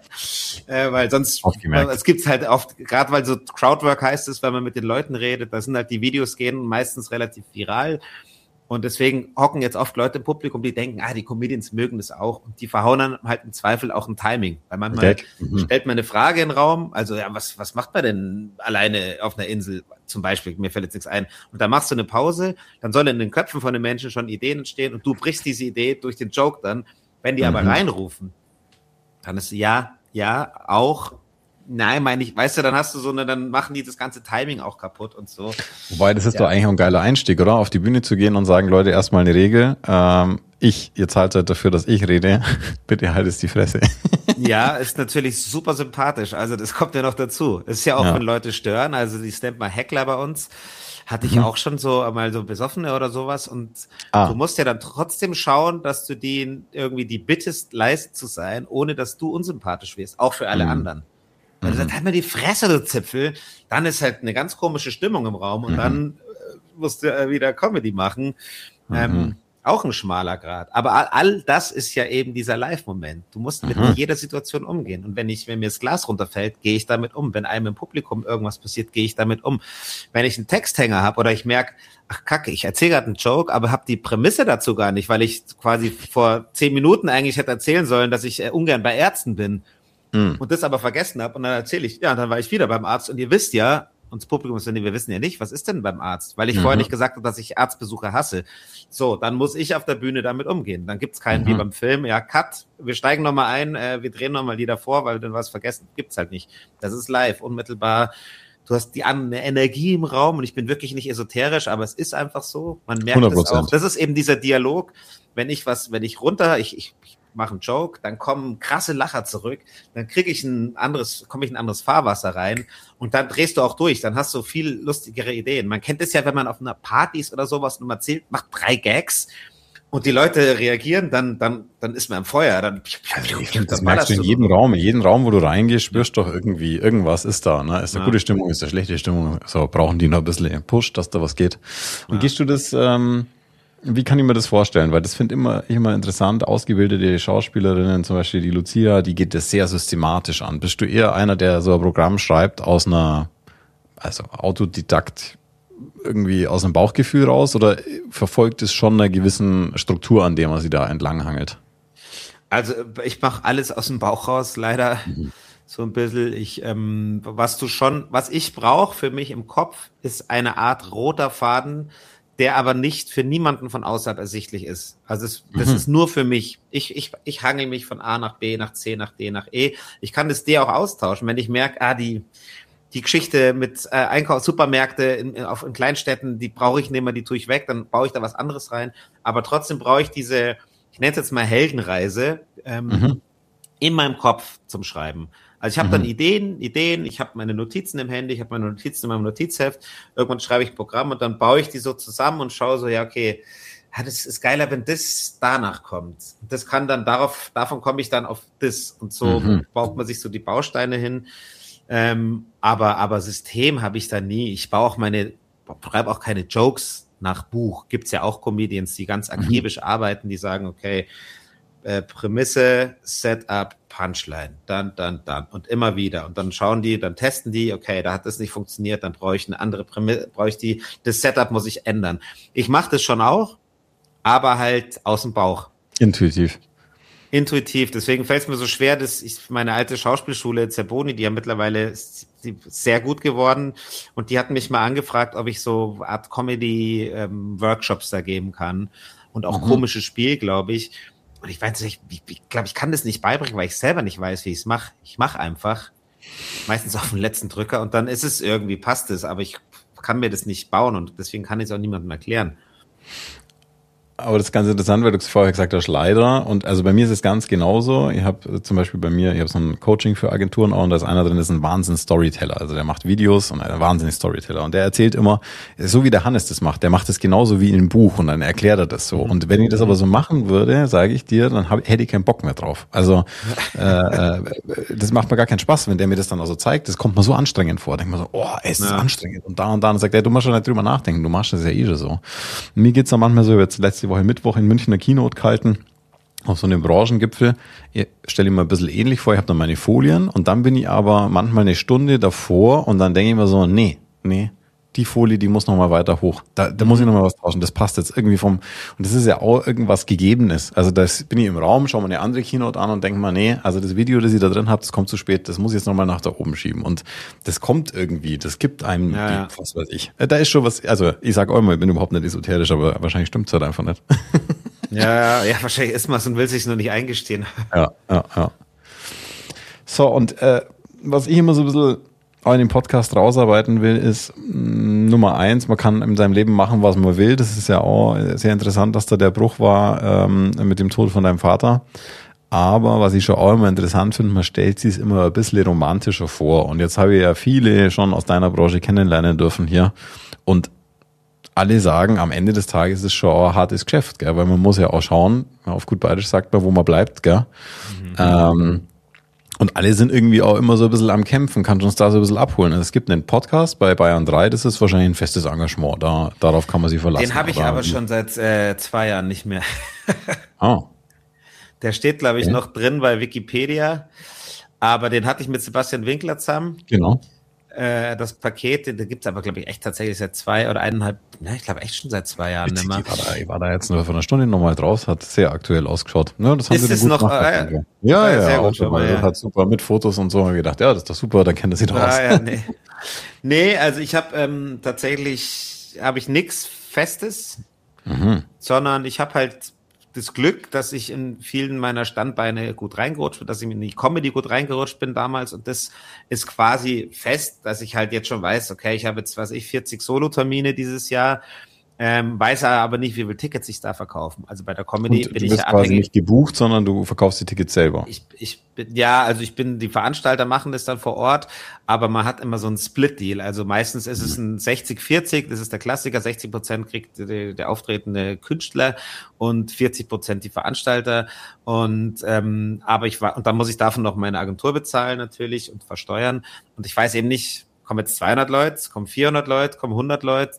Weil sonst, es gibt's halt oft, gerade weil so Crowdwork heißt es, wenn man mit den Leuten redet, da sind halt die Videos gehen meistens relativ viral. Und deswegen hocken jetzt oft Leute im Publikum, die denken, die Comedians mögen das auch. Und die verhauen dann halt im Zweifel auch ein Timing. Weil manchmal stellt man eine Frage in den Raum, also ja, was macht man denn alleine auf einer Insel? Zum Beispiel, mir fällt jetzt nichts ein. Und dann machst du eine Pause, dann sollen in den Köpfen von den Menschen schon Ideen entstehen und du brichst diese Idee durch den Joke dann. Wenn die aber reinrufen, dann ist auch, nein, meine ich, weißt du, dann hast du dann machen die das ganze Timing auch kaputt und so. Wobei, das ist doch eigentlich ein geiler Einstieg, oder? Auf die Bühne zu gehen und sagen, Leute, erstmal eine Regel. Ihr zahlt halt dafür, dass ich rede. Bitte halt es die Fresse. Ja, ist natürlich super sympathisch. Also das kommt ja noch dazu. Es ist ja auch, wenn Leute stören, also die nennt man Heckler bei uns. Hatte ich auch schon so mal so Besoffene oder sowas und du musst ja dann trotzdem schauen, dass du denen irgendwie die bittest, leise zu sein, ohne dass du unsympathisch wirst, auch für alle anderen. Wenn du sagst, halt mal die Fresse, du Zipfel, dann ist halt eine ganz komische Stimmung im Raum und dann musst du wieder Comedy machen. Auch ein schmaler Grad. Aber all das ist ja eben dieser Live-Moment. Du musst mit jeder Situation umgehen. Und wenn mir das Glas runterfällt, gehe ich damit um. Wenn einem im Publikum irgendwas passiert, gehe ich damit um. Wenn ich einen Texthänger habe oder ich merke, ach Kacke, ich erzähle gerade einen Joke, aber habe die Prämisse dazu gar nicht, weil ich quasi vor 10 Minuten eigentlich hätte erzählen sollen, dass ich ungern bei Ärzten bin. und das aber vergessen habe und dann erzähle ich, ja, dann war ich wieder beim Arzt und ihr wisst ja, und das Publikum ist, wir wissen ja nicht, was ist denn beim Arzt? Weil ich vorher nicht gesagt habe, dass ich Arztbesuche hasse. So, dann muss ich auf der Bühne damit umgehen. Dann gibt's keinen wie beim Film, ja, Cut, wir steigen nochmal ein, wir drehen nochmal die davor, weil du was vergessen. Gibt's halt nicht. Das ist live, unmittelbar. Du hast eine Energie im Raum und ich bin wirklich nicht esoterisch, aber es ist einfach so. Man merkt es auch. Das ist eben dieser Dialog. Wenn ich mache einen Joke, dann kommen krasse Lacher zurück, dann komme ich in ein anderes Fahrwasser rein und dann drehst du auch durch, dann hast du viel lustigere Ideen. Man kennt es ja, wenn man auf einer Party ist oder sowas und man erzählt, macht 3 Gags und die Leute reagieren, dann ist man im Feuer. Das merkst du in jedem Raum. In jedem Raum, wo du reingehst, spürst du doch irgendwie, irgendwas ist da. Ne? Ist da gute Stimmung, ist da schlechte Stimmung? So, brauchen die noch ein bisschen Push, dass da was geht. Und gehst du das... Wie kann ich mir das vorstellen? Weil das finde ich immer interessant. Ausgebildete Schauspielerinnen, zum Beispiel die Lucia, die geht das sehr systematisch an. Bist du eher einer, der so ein Programm schreibt also Autodidakt, irgendwie aus dem Bauchgefühl raus, oder verfolgt es schon einer gewissen Struktur, an der man sich da entlanghangelt? Also ich mache alles aus dem Bauch raus, leider so ein bisschen. Was ich brauche für mich im Kopf, ist eine Art roter Faden, der aber nicht für niemanden von außerhalb ersichtlich ist. Also das ist nur für mich. Ich hangel mich von A nach B, nach C, nach D, nach E. Ich kann das D auch austauschen, wenn ich merke, die Geschichte mit Supermärkte in Kleinstädten, die brauche ich nicht mehr, die tue ich weg, dann baue ich da was anderes rein. Aber trotzdem brauche ich diese, ich nenne es jetzt mal Heldenreise, in meinem Kopf zum Schreiben. Also ich habe dann Ideen, ich habe meine Notizen im Handy, ich habe meine Notizen in meinem Notizheft, irgendwann schreibe ich ein Programm und dann baue ich die so zusammen und schaue so, ja, okay, das ist geiler, wenn das danach kommt. Das kann dann davon komme ich dann auf das und so baut man sich so die Bausteine hin. Aber System habe ich da nie. Ich schreibe auch keine Jokes nach Buch. Gibt's ja auch Comedians, die ganz akribisch arbeiten, die sagen, okay, Prämisse, Setup, Punchline, dann und immer wieder und dann dann testen die, okay, da hat das nicht funktioniert, dann brauche ich eine andere Prämisse, das Setup muss ich ändern. Ich mache das schon auch, aber halt aus dem Bauch. Intuitiv, deswegen fällt es mir so schwer, dass meine alte Schauspielschule Zerboni, die ja mittlerweile sehr gut geworden und die hatten mich mal angefragt, ob ich so Art Comedy-Workshops da geben kann und auch komisches Spiel, glaube ich. Und ich weiß nicht, ich glaube, ich kann das nicht beibringen, weil ich selber nicht weiß, wie ich es mache. Ich mache einfach, meistens auf den letzten Drücker und dann ist es irgendwie, passt es, aber ich kann mir das nicht bauen und deswegen kann ich es auch niemandem erklären. Aber das ist ganz interessant, weil du es vorher gesagt hast, leider. Und also bei mir ist es ganz genauso. Ich habe zum Beispiel ich habe so ein Coaching für Agenturen auch und da ist einer drin, das ist ein Wahnsinn-Storyteller. Also der macht Videos und ein Wahnsinns-Storyteller. Und der erzählt immer, so wie der Hannes das macht, der macht das genauso wie in einem Buch und dann erklärt er das so. Und wenn ich das aber so machen würde, sage ich dir, dann hätte ich keinen Bock mehr drauf. Also das macht mir gar keinen Spaß, wenn der mir das dann also zeigt. Das kommt mir so anstrengend vor. Denkt man so, es ist anstrengend. Und da und sagt er, du musst schon nicht drüber nachdenken, du machst das ja schon so. Und mir geht's dann manchmal so, jetzt letzte Woche Mittwoch in München eine Keynote gehalten, auf so einem Branchengipfel. Ich stelle mir ein bisschen ähnlich vor, ich habe dann meine Folien und dann bin ich aber manchmal eine Stunde davor und dann denke ich mir so, nee, die Folie, die muss noch mal weiter hoch. Da muss ich noch mal was tauschen. Das passt jetzt irgendwie und das ist ja auch irgendwas Gegebenes. Also da bin ich im Raum, schaue mir eine andere Keynote an und denke mir, nee, also das Video, das ich da drin habe, das kommt zu spät, das muss ich jetzt noch mal nach da oben schieben. Und das kommt irgendwie, das gibt einem, was weiß ich. Da ist schon was, also ich sag auch immer, ich bin überhaupt nicht esoterisch, aber wahrscheinlich stimmt's halt einfach nicht. Ja, wahrscheinlich ist man es und will sich nur nicht eingestehen. Ja. So, und was ich immer so ein bisschen auch in dem Podcast rausarbeiten will, ist Nummer 1, man kann in seinem Leben machen, was man will. Das ist ja auch sehr interessant, dass da der Bruch war mit dem Tod von deinem Vater. Aber was ich schon auch immer interessant finde, man stellt sich es immer ein bisschen romantischer vor. Und jetzt habe ich ja viele schon aus deiner Branche kennenlernen dürfen hier. Und alle sagen, am Ende des Tages ist es schon auch ein hartes Geschäft, gell? Weil man muss ja auch schauen, auf gut Bayerisch sagt man, wo man bleibt, gell? Und alle sind irgendwie auch immer so ein bisschen am Kämpfen. Kannst du uns da so ein bisschen abholen? Also es gibt einen Podcast bei Bayern 3, das ist wahrscheinlich ein festes Engagement. Darauf kann man sich verlassen. Den habe ich aber schon seit 2 Jahren nicht mehr. Oh. Der steht, glaube ich, noch drin bei Wikipedia. Aber den hatte ich mit Sebastian Winkler zusammen. Genau. das Paket, da gibt's aber, glaube ich, echt tatsächlich seit 2 oder 1,5, ich glaube echt schon seit 2 Jahren nicht mehr. Ich war da jetzt nur von einer Stunde nochmal draus, hat sehr aktuell ausgeschaut. Ja, das haben Ist sie es gut noch, gemacht. Ja, sehr auch gut schon mal, das hat super mit Fotos und so. Hab ich gedacht, ja, das ist doch super, dann kennt er sich doch aus. Ja, nee. Nee, also ich habe tatsächlich, habe ich nichts Festes, sondern ich habe halt das Glück, dass ich in vielen meiner Standbeine gut reingerutscht bin, dass ich in die Comedy gut reingerutscht bin damals und das ist quasi fest, dass ich halt jetzt schon weiß, okay, ich habe jetzt, 40 Solo-Termine dieses Jahr, weiß aber nicht, wie viele Tickets ich da verkaufen. Also bei der Comedy Und bin du ich wirst ja quasi abhängig. nicht gebucht, sondern du verkaufst die Tickets selber. Die Veranstalter machen das dann vor Ort, aber man hat immer so einen Split-Deal. Also meistens ist es ein 60-40, das ist der Klassiker, 60% kriegt der auftretende Künstler und 40% die Veranstalter. Und dann muss ich davon noch meine Agentur bezahlen natürlich und versteuern. Und ich weiß eben nicht, kommen jetzt 200 Leute, kommen 400 Leute, kommen 100 Leute,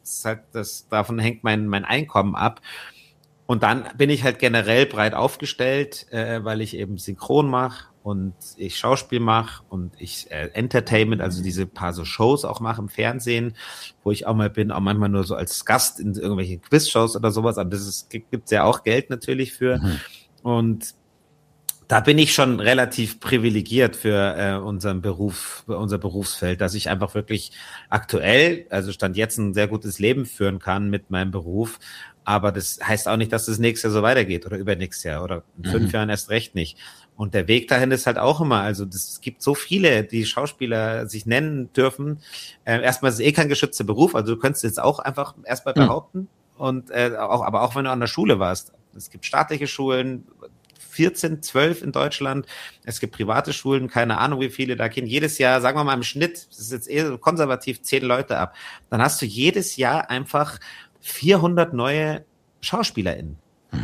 davon hängt mein Einkommen ab. Und dann bin ich halt generell breit aufgestellt, weil ich eben Synchron mache und ich Schauspiel mache und ich Entertainment, also diese paar so Shows auch mache im Fernsehen, wo ich auch mal bin, auch manchmal nur so als Gast in irgendwelchen Quizshows oder sowas, aber gibt's ja auch Geld natürlich für. Und da bin ich schon relativ privilegiert für unser Berufsfeld, dass ich einfach wirklich aktuell, also Stand jetzt, ein sehr gutes Leben führen kann mit meinem Beruf. Aber das heißt auch nicht, dass das nächstes Jahr so weitergeht oder übernächstes Jahr oder in 5 Jahren erst recht nicht. Und der Weg dahin ist halt auch immer, also es gibt so viele, die Schauspieler sich nennen dürfen. Erstmal ist es kein geschützter Beruf, also du könntest jetzt auch einfach erstmal behaupten. Und aber auch wenn du an der Schule warst. Es gibt staatliche Schulen, 14, 12 in Deutschland. Es gibt private Schulen, keine Ahnung wie viele. Da gehen jedes Jahr, sagen wir mal im Schnitt, das ist jetzt eher so konservativ, 10 Leute ab. Dann hast du jedes Jahr einfach 400 neue SchauspielerInnen.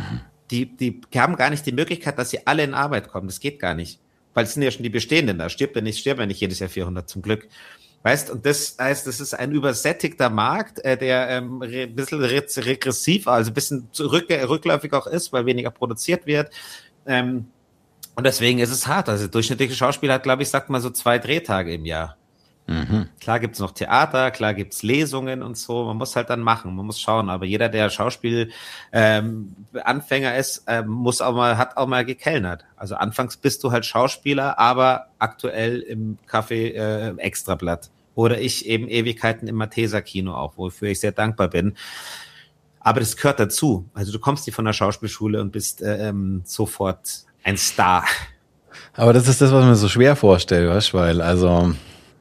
Die haben gar nicht die Möglichkeit, dass sie alle in Arbeit kommen. Das geht gar nicht. Weil es sind ja schon die Bestehenden da. Sterben ja nicht jedes Jahr 400 zum Glück. Weißt, und das heißt, das ist ein übersättigter Markt, der ein bisschen regressiv, also ein bisschen rückläufig auch ist, weil weniger produziert wird. Und deswegen ist es hart. Also der durchschnittliche Schauspieler hat, glaube ich, sagt mal so 2 Drehtage im Jahr. Klar gibt's noch Theater, klar gibt's Lesungen und so. Man muss halt dann machen, man muss schauen. Aber jeder, der Schauspiel Anfänger ist, hat auch mal gekellnert. Also anfangs bist du halt Schauspieler, aber aktuell im Café Extrablatt. Oder ich eben Ewigkeiten im Malteser-Kino auch, wofür ich sehr dankbar bin. Aber das gehört dazu. Also du kommst nicht von der Schauspielschule und bist sofort ein Star. Aber das ist das, was man so schwer vorstellt, weißt du, weil also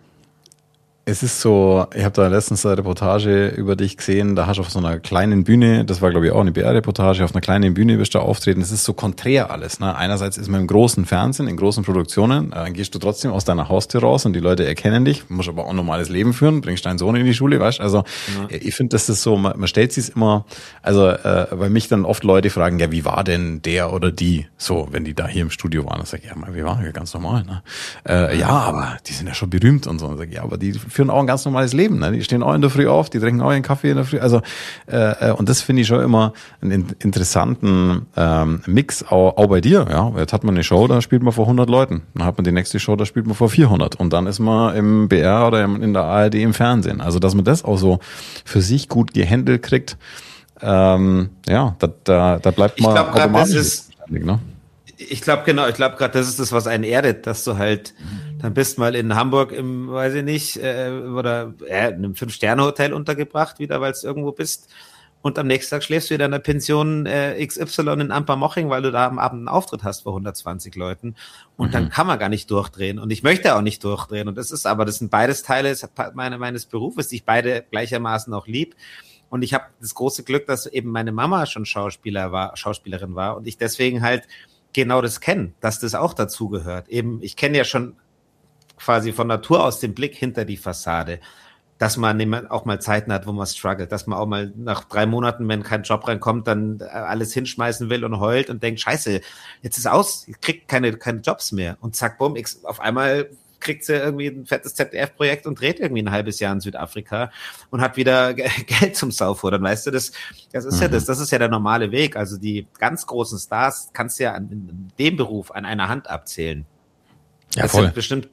es ist so, ich habe da letztens eine Reportage über dich gesehen, da hast du auf so einer kleinen Bühne, das war glaube ich auch eine BR-Reportage, auf einer kleinen Bühne wirst du auftreten, es ist so konträr alles. Ne? Einerseits ist man im großen Fernsehen, in großen Produktionen, dann gehst du trotzdem aus deiner Haustür raus und die Leute erkennen dich, musst aber auch ein normales Leben führen, bringst deinen Sohn in die Schule, weißt du, also ich finde, das ist so, man stellt sich's immer, also weil mich dann oft Leute fragen, ja, wie war denn der oder die, so, wenn die da hier im Studio waren, dann sag ich, ja, wie war ja ganz normal, ne? Ja, aber die sind ja schon berühmt und so, und sag ich, ja, aber die führen auch ein ganz normales Leben, ne? Die stehen auch in der Früh auf, die trinken auch ihren Kaffee in der Früh, also und das finde ich schon immer einen interessanten Mix, auch bei dir, ja, jetzt hat man eine Show, da spielt man vor 100 Leuten, dann hat man die nächste Show, da spielt man vor 400 und dann ist man im BR oder in der ARD im Fernsehen, also dass man das auch so für sich gut gehandelt kriegt, ja, da bleibt man automatisch ne? Ich glaube gerade, das ist das, was einen erdet, dass du halt, dann bist mal in Hamburg im, weiß ich nicht, oder in einem 5-Sterne-Hotel untergebracht wieder, weil es irgendwo bist. Und am nächsten Tag schläfst du wieder in der Pension XY in Ampermoching, weil du da am Abend einen Auftritt hast vor 120 Leuten. Und dann kann man gar nicht durchdrehen. Und ich möchte auch nicht durchdrehen. Und das sind beides Teile meines Berufes, die ich beide gleichermaßen auch lieb. Und ich habe das große Glück, dass eben meine Mama schon Schauspielerin war und ich deswegen halt genau das kenne, dass das auch dazu gehört. Eben, ich kenne ja schon quasi von Natur aus den Blick hinter die Fassade, dass man auch mal Zeiten hat, wo man struggelt, dass man auch mal nach 3 Monaten, wenn kein Job reinkommt, dann alles hinschmeißen will und heult und denkt, scheiße, jetzt ist aus, ich krieg keine Jobs mehr. Und zack, bumm, auf einmal kriegt sie irgendwie ein fettes ZDF-Projekt und dreht irgendwie ein halbes Jahr in Südafrika und hat wieder Geld zum Saufordern, weißt du, das ist ja das ist ja der normale Weg. Also die ganz großen Stars kannst du ja in dem Beruf an einer Hand abzählen. Ja, voll.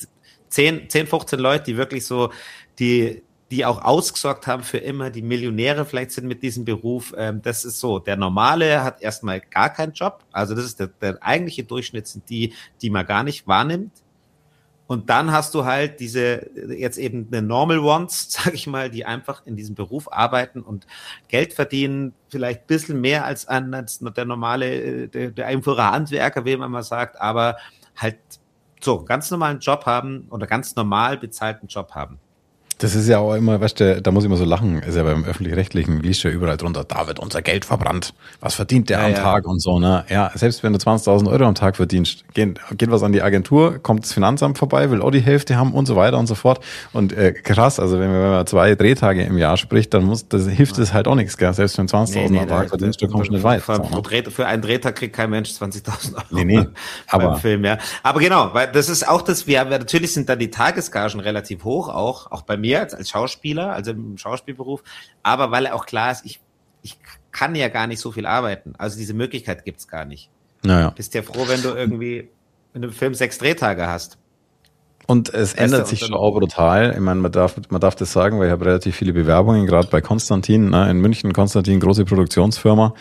10, 15 Leute, die wirklich so, die auch ausgesorgt haben für immer, die Millionäre vielleicht sind mit diesem Beruf. Das ist so. Der Normale hat erstmal gar keinen Job. Also das ist der eigentliche Durchschnitt sind die man gar nicht wahrnimmt. Und dann hast du halt diese, jetzt eben eine Normal Ones, sag ich mal, die einfach in diesem Beruf arbeiten und Geld verdienen, vielleicht ein bisschen mehr als der normale, der einfache Handwerker, wie man mal sagt, aber halt so ganz normalen Job haben oder ganz normal bezahlten Job haben. Das ist ja auch immer, weißt du, da muss ich immer so lachen, ist ja beim Öffentlich-Rechtlichen, liest ja überall drunter, da wird unser Geld verbrannt. Was verdient der am Tag und so, ne? Ja, selbst wenn du 20.000 Euro am Tag verdienst, geht was an die Agentur, kommt das Finanzamt vorbei, will auch die Hälfte haben und so weiter und so fort. Und krass, also wenn man 2 Drehtage im Jahr spricht, dann hilft es halt auch nichts, gell? Selbst wenn 20.000 am Tag verdienst, du kommst nicht weit. Für einen Drehtag kriegt kein Mensch 20.000 Euro. Nee, aber beim Film, ja. Aber genau, weil das ist auch das, natürlich sind da die Tagesgagen relativ hoch, auch bei mir als Schauspieler, also im Schauspielberuf, aber weil auch klar ist, ich kann ja gar nicht so viel arbeiten. Also diese Möglichkeit gibt's gar nicht. Naja. Bist ja froh, wenn du irgendwie in einem Film 6 Drehtage hast. Und es ändert sich schon auch brutal. Ich meine, man darf das sagen, weil ich habe relativ viele Bewerbungen, gerade bei Konstantin, ne, in München, Konstantin, große Produktionsfirma.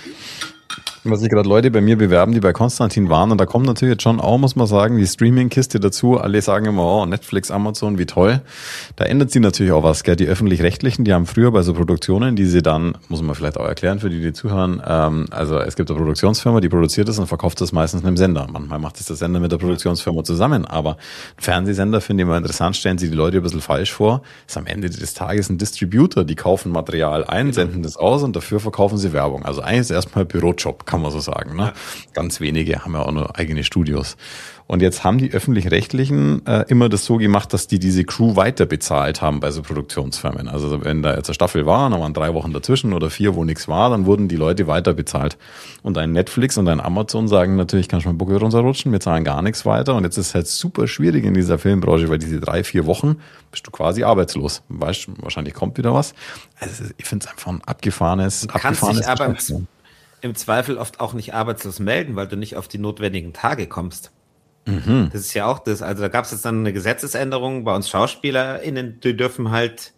Was sich gerade Leute bei mir bewerben, die bei Konstantin waren, und da kommt natürlich jetzt schon auch, muss man sagen, die Streaming-Kiste dazu. Alle sagen immer, oh, Netflix, Amazon, wie toll. Da ändert sich natürlich auch was, gell? Die Öffentlich-Rechtlichen, die haben früher bei so Produktionen, die sie dann, muss man vielleicht auch erklären für die, die zuhören, also es gibt eine Produktionsfirma, die produziert das und verkauft das meistens einem Sender. Manchmal macht das der Sender mit der Produktionsfirma zusammen, aber ein Fernsehsender, finde ich immer interessant, stellen sie die Leute ein bisschen falsch vor. Das ist am Ende des Tages ein Distributor, die kaufen Material ein, senden das aus und dafür verkaufen sie Werbung. Also eigentlich ist erstmal Bürojob, kann man so sagen. Ne? Ja. Ganz wenige haben ja auch nur eigene Studios. Und jetzt haben die Öffentlich-Rechtlichen immer das so gemacht, dass die diese Crew weiter bezahlt haben bei so Produktionsfirmen. Also wenn da jetzt eine Staffel war, dann waren 3 Wochen dazwischen oder 4, wo nichts war, dann wurden die Leute weiter bezahlt. Und ein Netflix und ein Amazon sagen natürlich, kannst du mal Buckel runterrutschen, wir zahlen gar nichts weiter. Und jetzt ist es halt super schwierig in dieser Filmbranche, weil diese 3, 4 Wochen bist du quasi arbeitslos. Weißt du, wahrscheinlich kommt wieder was. Also ich finde es einfach ein abgefahrenes dich aber im Zweifel oft auch nicht arbeitslos melden, weil du nicht auf die notwendigen Tage kommst. Mhm. Das ist ja auch das. Also da gab es jetzt dann eine Gesetzesänderung bei uns SchauspielerInnen, die dürfen halt,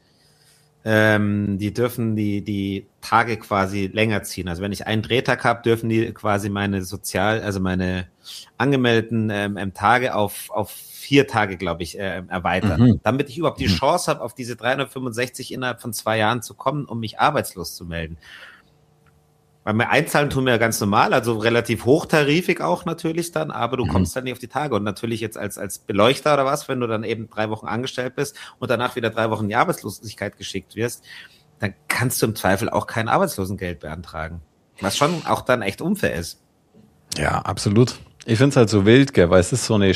die Tage quasi länger ziehen. Also wenn ich einen Drehtag habe, dürfen die quasi meine angemeldeten Tage auf 4 Tage, glaube ich, erweitern. Damit ich überhaupt die Chance habe, auf diese 365 innerhalb von 2 Jahren zu kommen, um mich arbeitslos zu melden. Weil wir einzahlen tun wir ja ganz normal, also relativ hochtarifig auch natürlich dann, aber du kommst dann nicht auf die Tage. Und natürlich jetzt als Beleuchter oder was, wenn du dann eben 3 Wochen angestellt bist und danach wieder 3 Wochen in die Arbeitslosigkeit geschickt wirst, dann kannst du im Zweifel auch kein Arbeitslosengeld beantragen. Was schon auch dann echt unfair ist. Ja, absolut. Ich find's halt so wild, gell, weil es ist so eine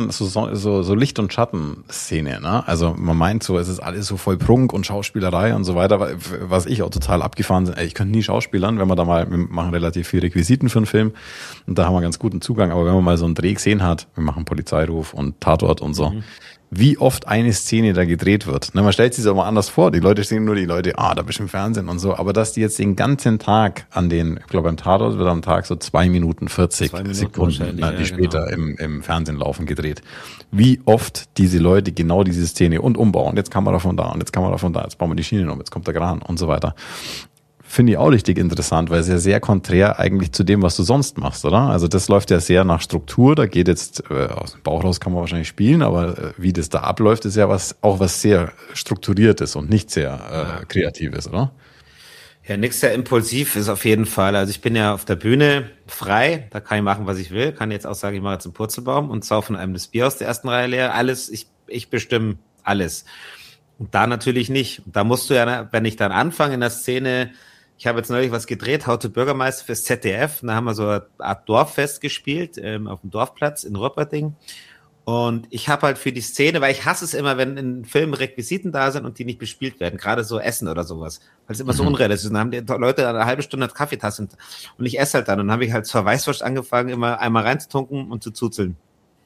so Licht- und Schatten-Szene, ne? Also man meint so, es ist alles so voll Prunk und Schauspielerei und so weiter, was ich auch total abgefahren bin. Ich könnte nie schauspielern, wir machen relativ viel Requisiten für einen Film und da haben wir ganz guten Zugang, aber wenn man mal so einen Dreh gesehen hat, wir machen Polizeiruf und Tatort und so, wie oft eine Szene da gedreht wird. Ne, man stellt sich das aber anders vor. Die Leute sehen nur da bist du im Fernsehen und so. Aber dass die jetzt den ganzen Tag ich glaube beim Tatort wird am Tag so 2 Minuten 40 Sekunden, die später im Fernsehen laufen, gedreht. Wie oft diese Leute genau diese Szene und umbauen. Jetzt Kamera von da und jetzt Kamera von da. Jetzt bauen wir die Schienen um, jetzt kommt der Kran und so weiter. Finde ich auch richtig interessant, weil es ja sehr konträr eigentlich zu dem, was du sonst machst, oder? Also das läuft ja sehr nach Struktur, da geht jetzt, aus dem Bauch raus kann man wahrscheinlich spielen, aber wie das da abläuft, ist ja was sehr Strukturiertes und nicht sehr Kreatives, oder? Ja, nix sehr impulsiv ist auf jeden Fall. Also ich bin ja auf der Bühne frei, da kann ich machen, was ich will, kann jetzt auch sagen, ich mache jetzt einen Purzelbaum und saufen einem das Bier aus der ersten Reihe leer. Alles, ich bestimme alles. Und da natürlich nicht. Da musst du ja, wenn ich dann anfange in der Szene, ich habe jetzt neulich was gedreht, How to Bürgermeister fürs ZDF. Da haben wir so eine Art Dorffest gespielt, auf dem Dorfplatz in Röperding. Und ich habe halt für die Szene, weil ich hasse es immer, wenn in Filmen Requisiten da sind und die nicht bespielt werden, gerade so Essen oder sowas, weil es immer so unrealistisch ist. Dann haben die Leute eine halbe Stunde Kaffeetasse und ich esse halt dann. Und dann habe ich halt zur Weißwurst angefangen, immer einmal reinzutunken und zu zuzeln.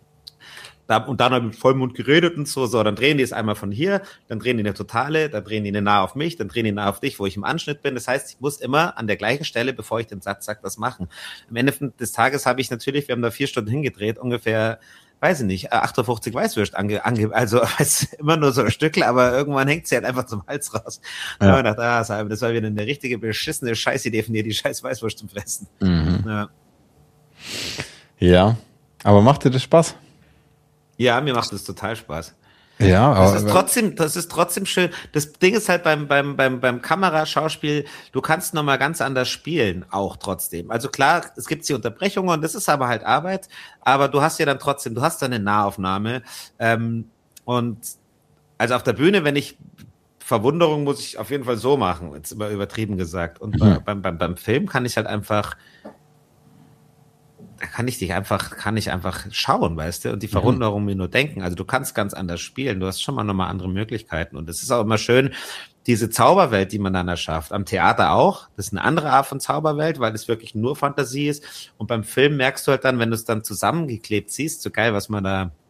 Und dann mit Vollmond geredet und so, dann drehen die es einmal von hier, dann drehen die eine Totale, dann drehen die eine nah auf mich, dann drehen die nah auf dich, wo ich im Anschnitt bin. Das heißt, ich muss immer an der gleichen Stelle, bevor ich den Satz sage, das machen. Am Ende des Tages habe ich natürlich, wir haben da 4 Stunden hingedreht, ungefähr weiß ich nicht, 58 Weißwürst also immer nur so ein Stückel, aber irgendwann hängt sie halt einfach zum Hals raus. Ja. Da habe ich gedacht, Simon, das war wieder eine richtige beschissene Scheißidee von dir, die scheiß Weißwurst zum Fressen. Ja, aber macht dir das Spaß? Ja, mir macht das total Spaß. Ja, aber das ist trotzdem schön. Das Ding ist halt beim Kameraschauspiel, du kannst nochmal ganz anders spielen, auch trotzdem. Also klar, es gibt die Unterbrechungen und das ist aber halt Arbeit, aber du hast ja dann trotzdem, du hast dann eine Nahaufnahme, und also auf der Bühne, wenn ich Verwunderung muss ich auf jeden Fall so machen, jetzt immer übertrieben gesagt. Und beim Film kann ich halt einfach, da kann ich einfach schauen, weißt du, und die Verwunderung mir nur denken. Also du kannst ganz anders spielen, du hast schon mal nochmal andere Möglichkeiten. Und es ist auch immer schön, diese Zauberwelt, die man dann erschafft. Am Theater auch, das ist eine andere Art von Zauberwelt, weil es wirklich nur Fantasie ist. Und beim Film merkst du halt dann, wenn du es dann zusammengeklebt siehst, so geil, was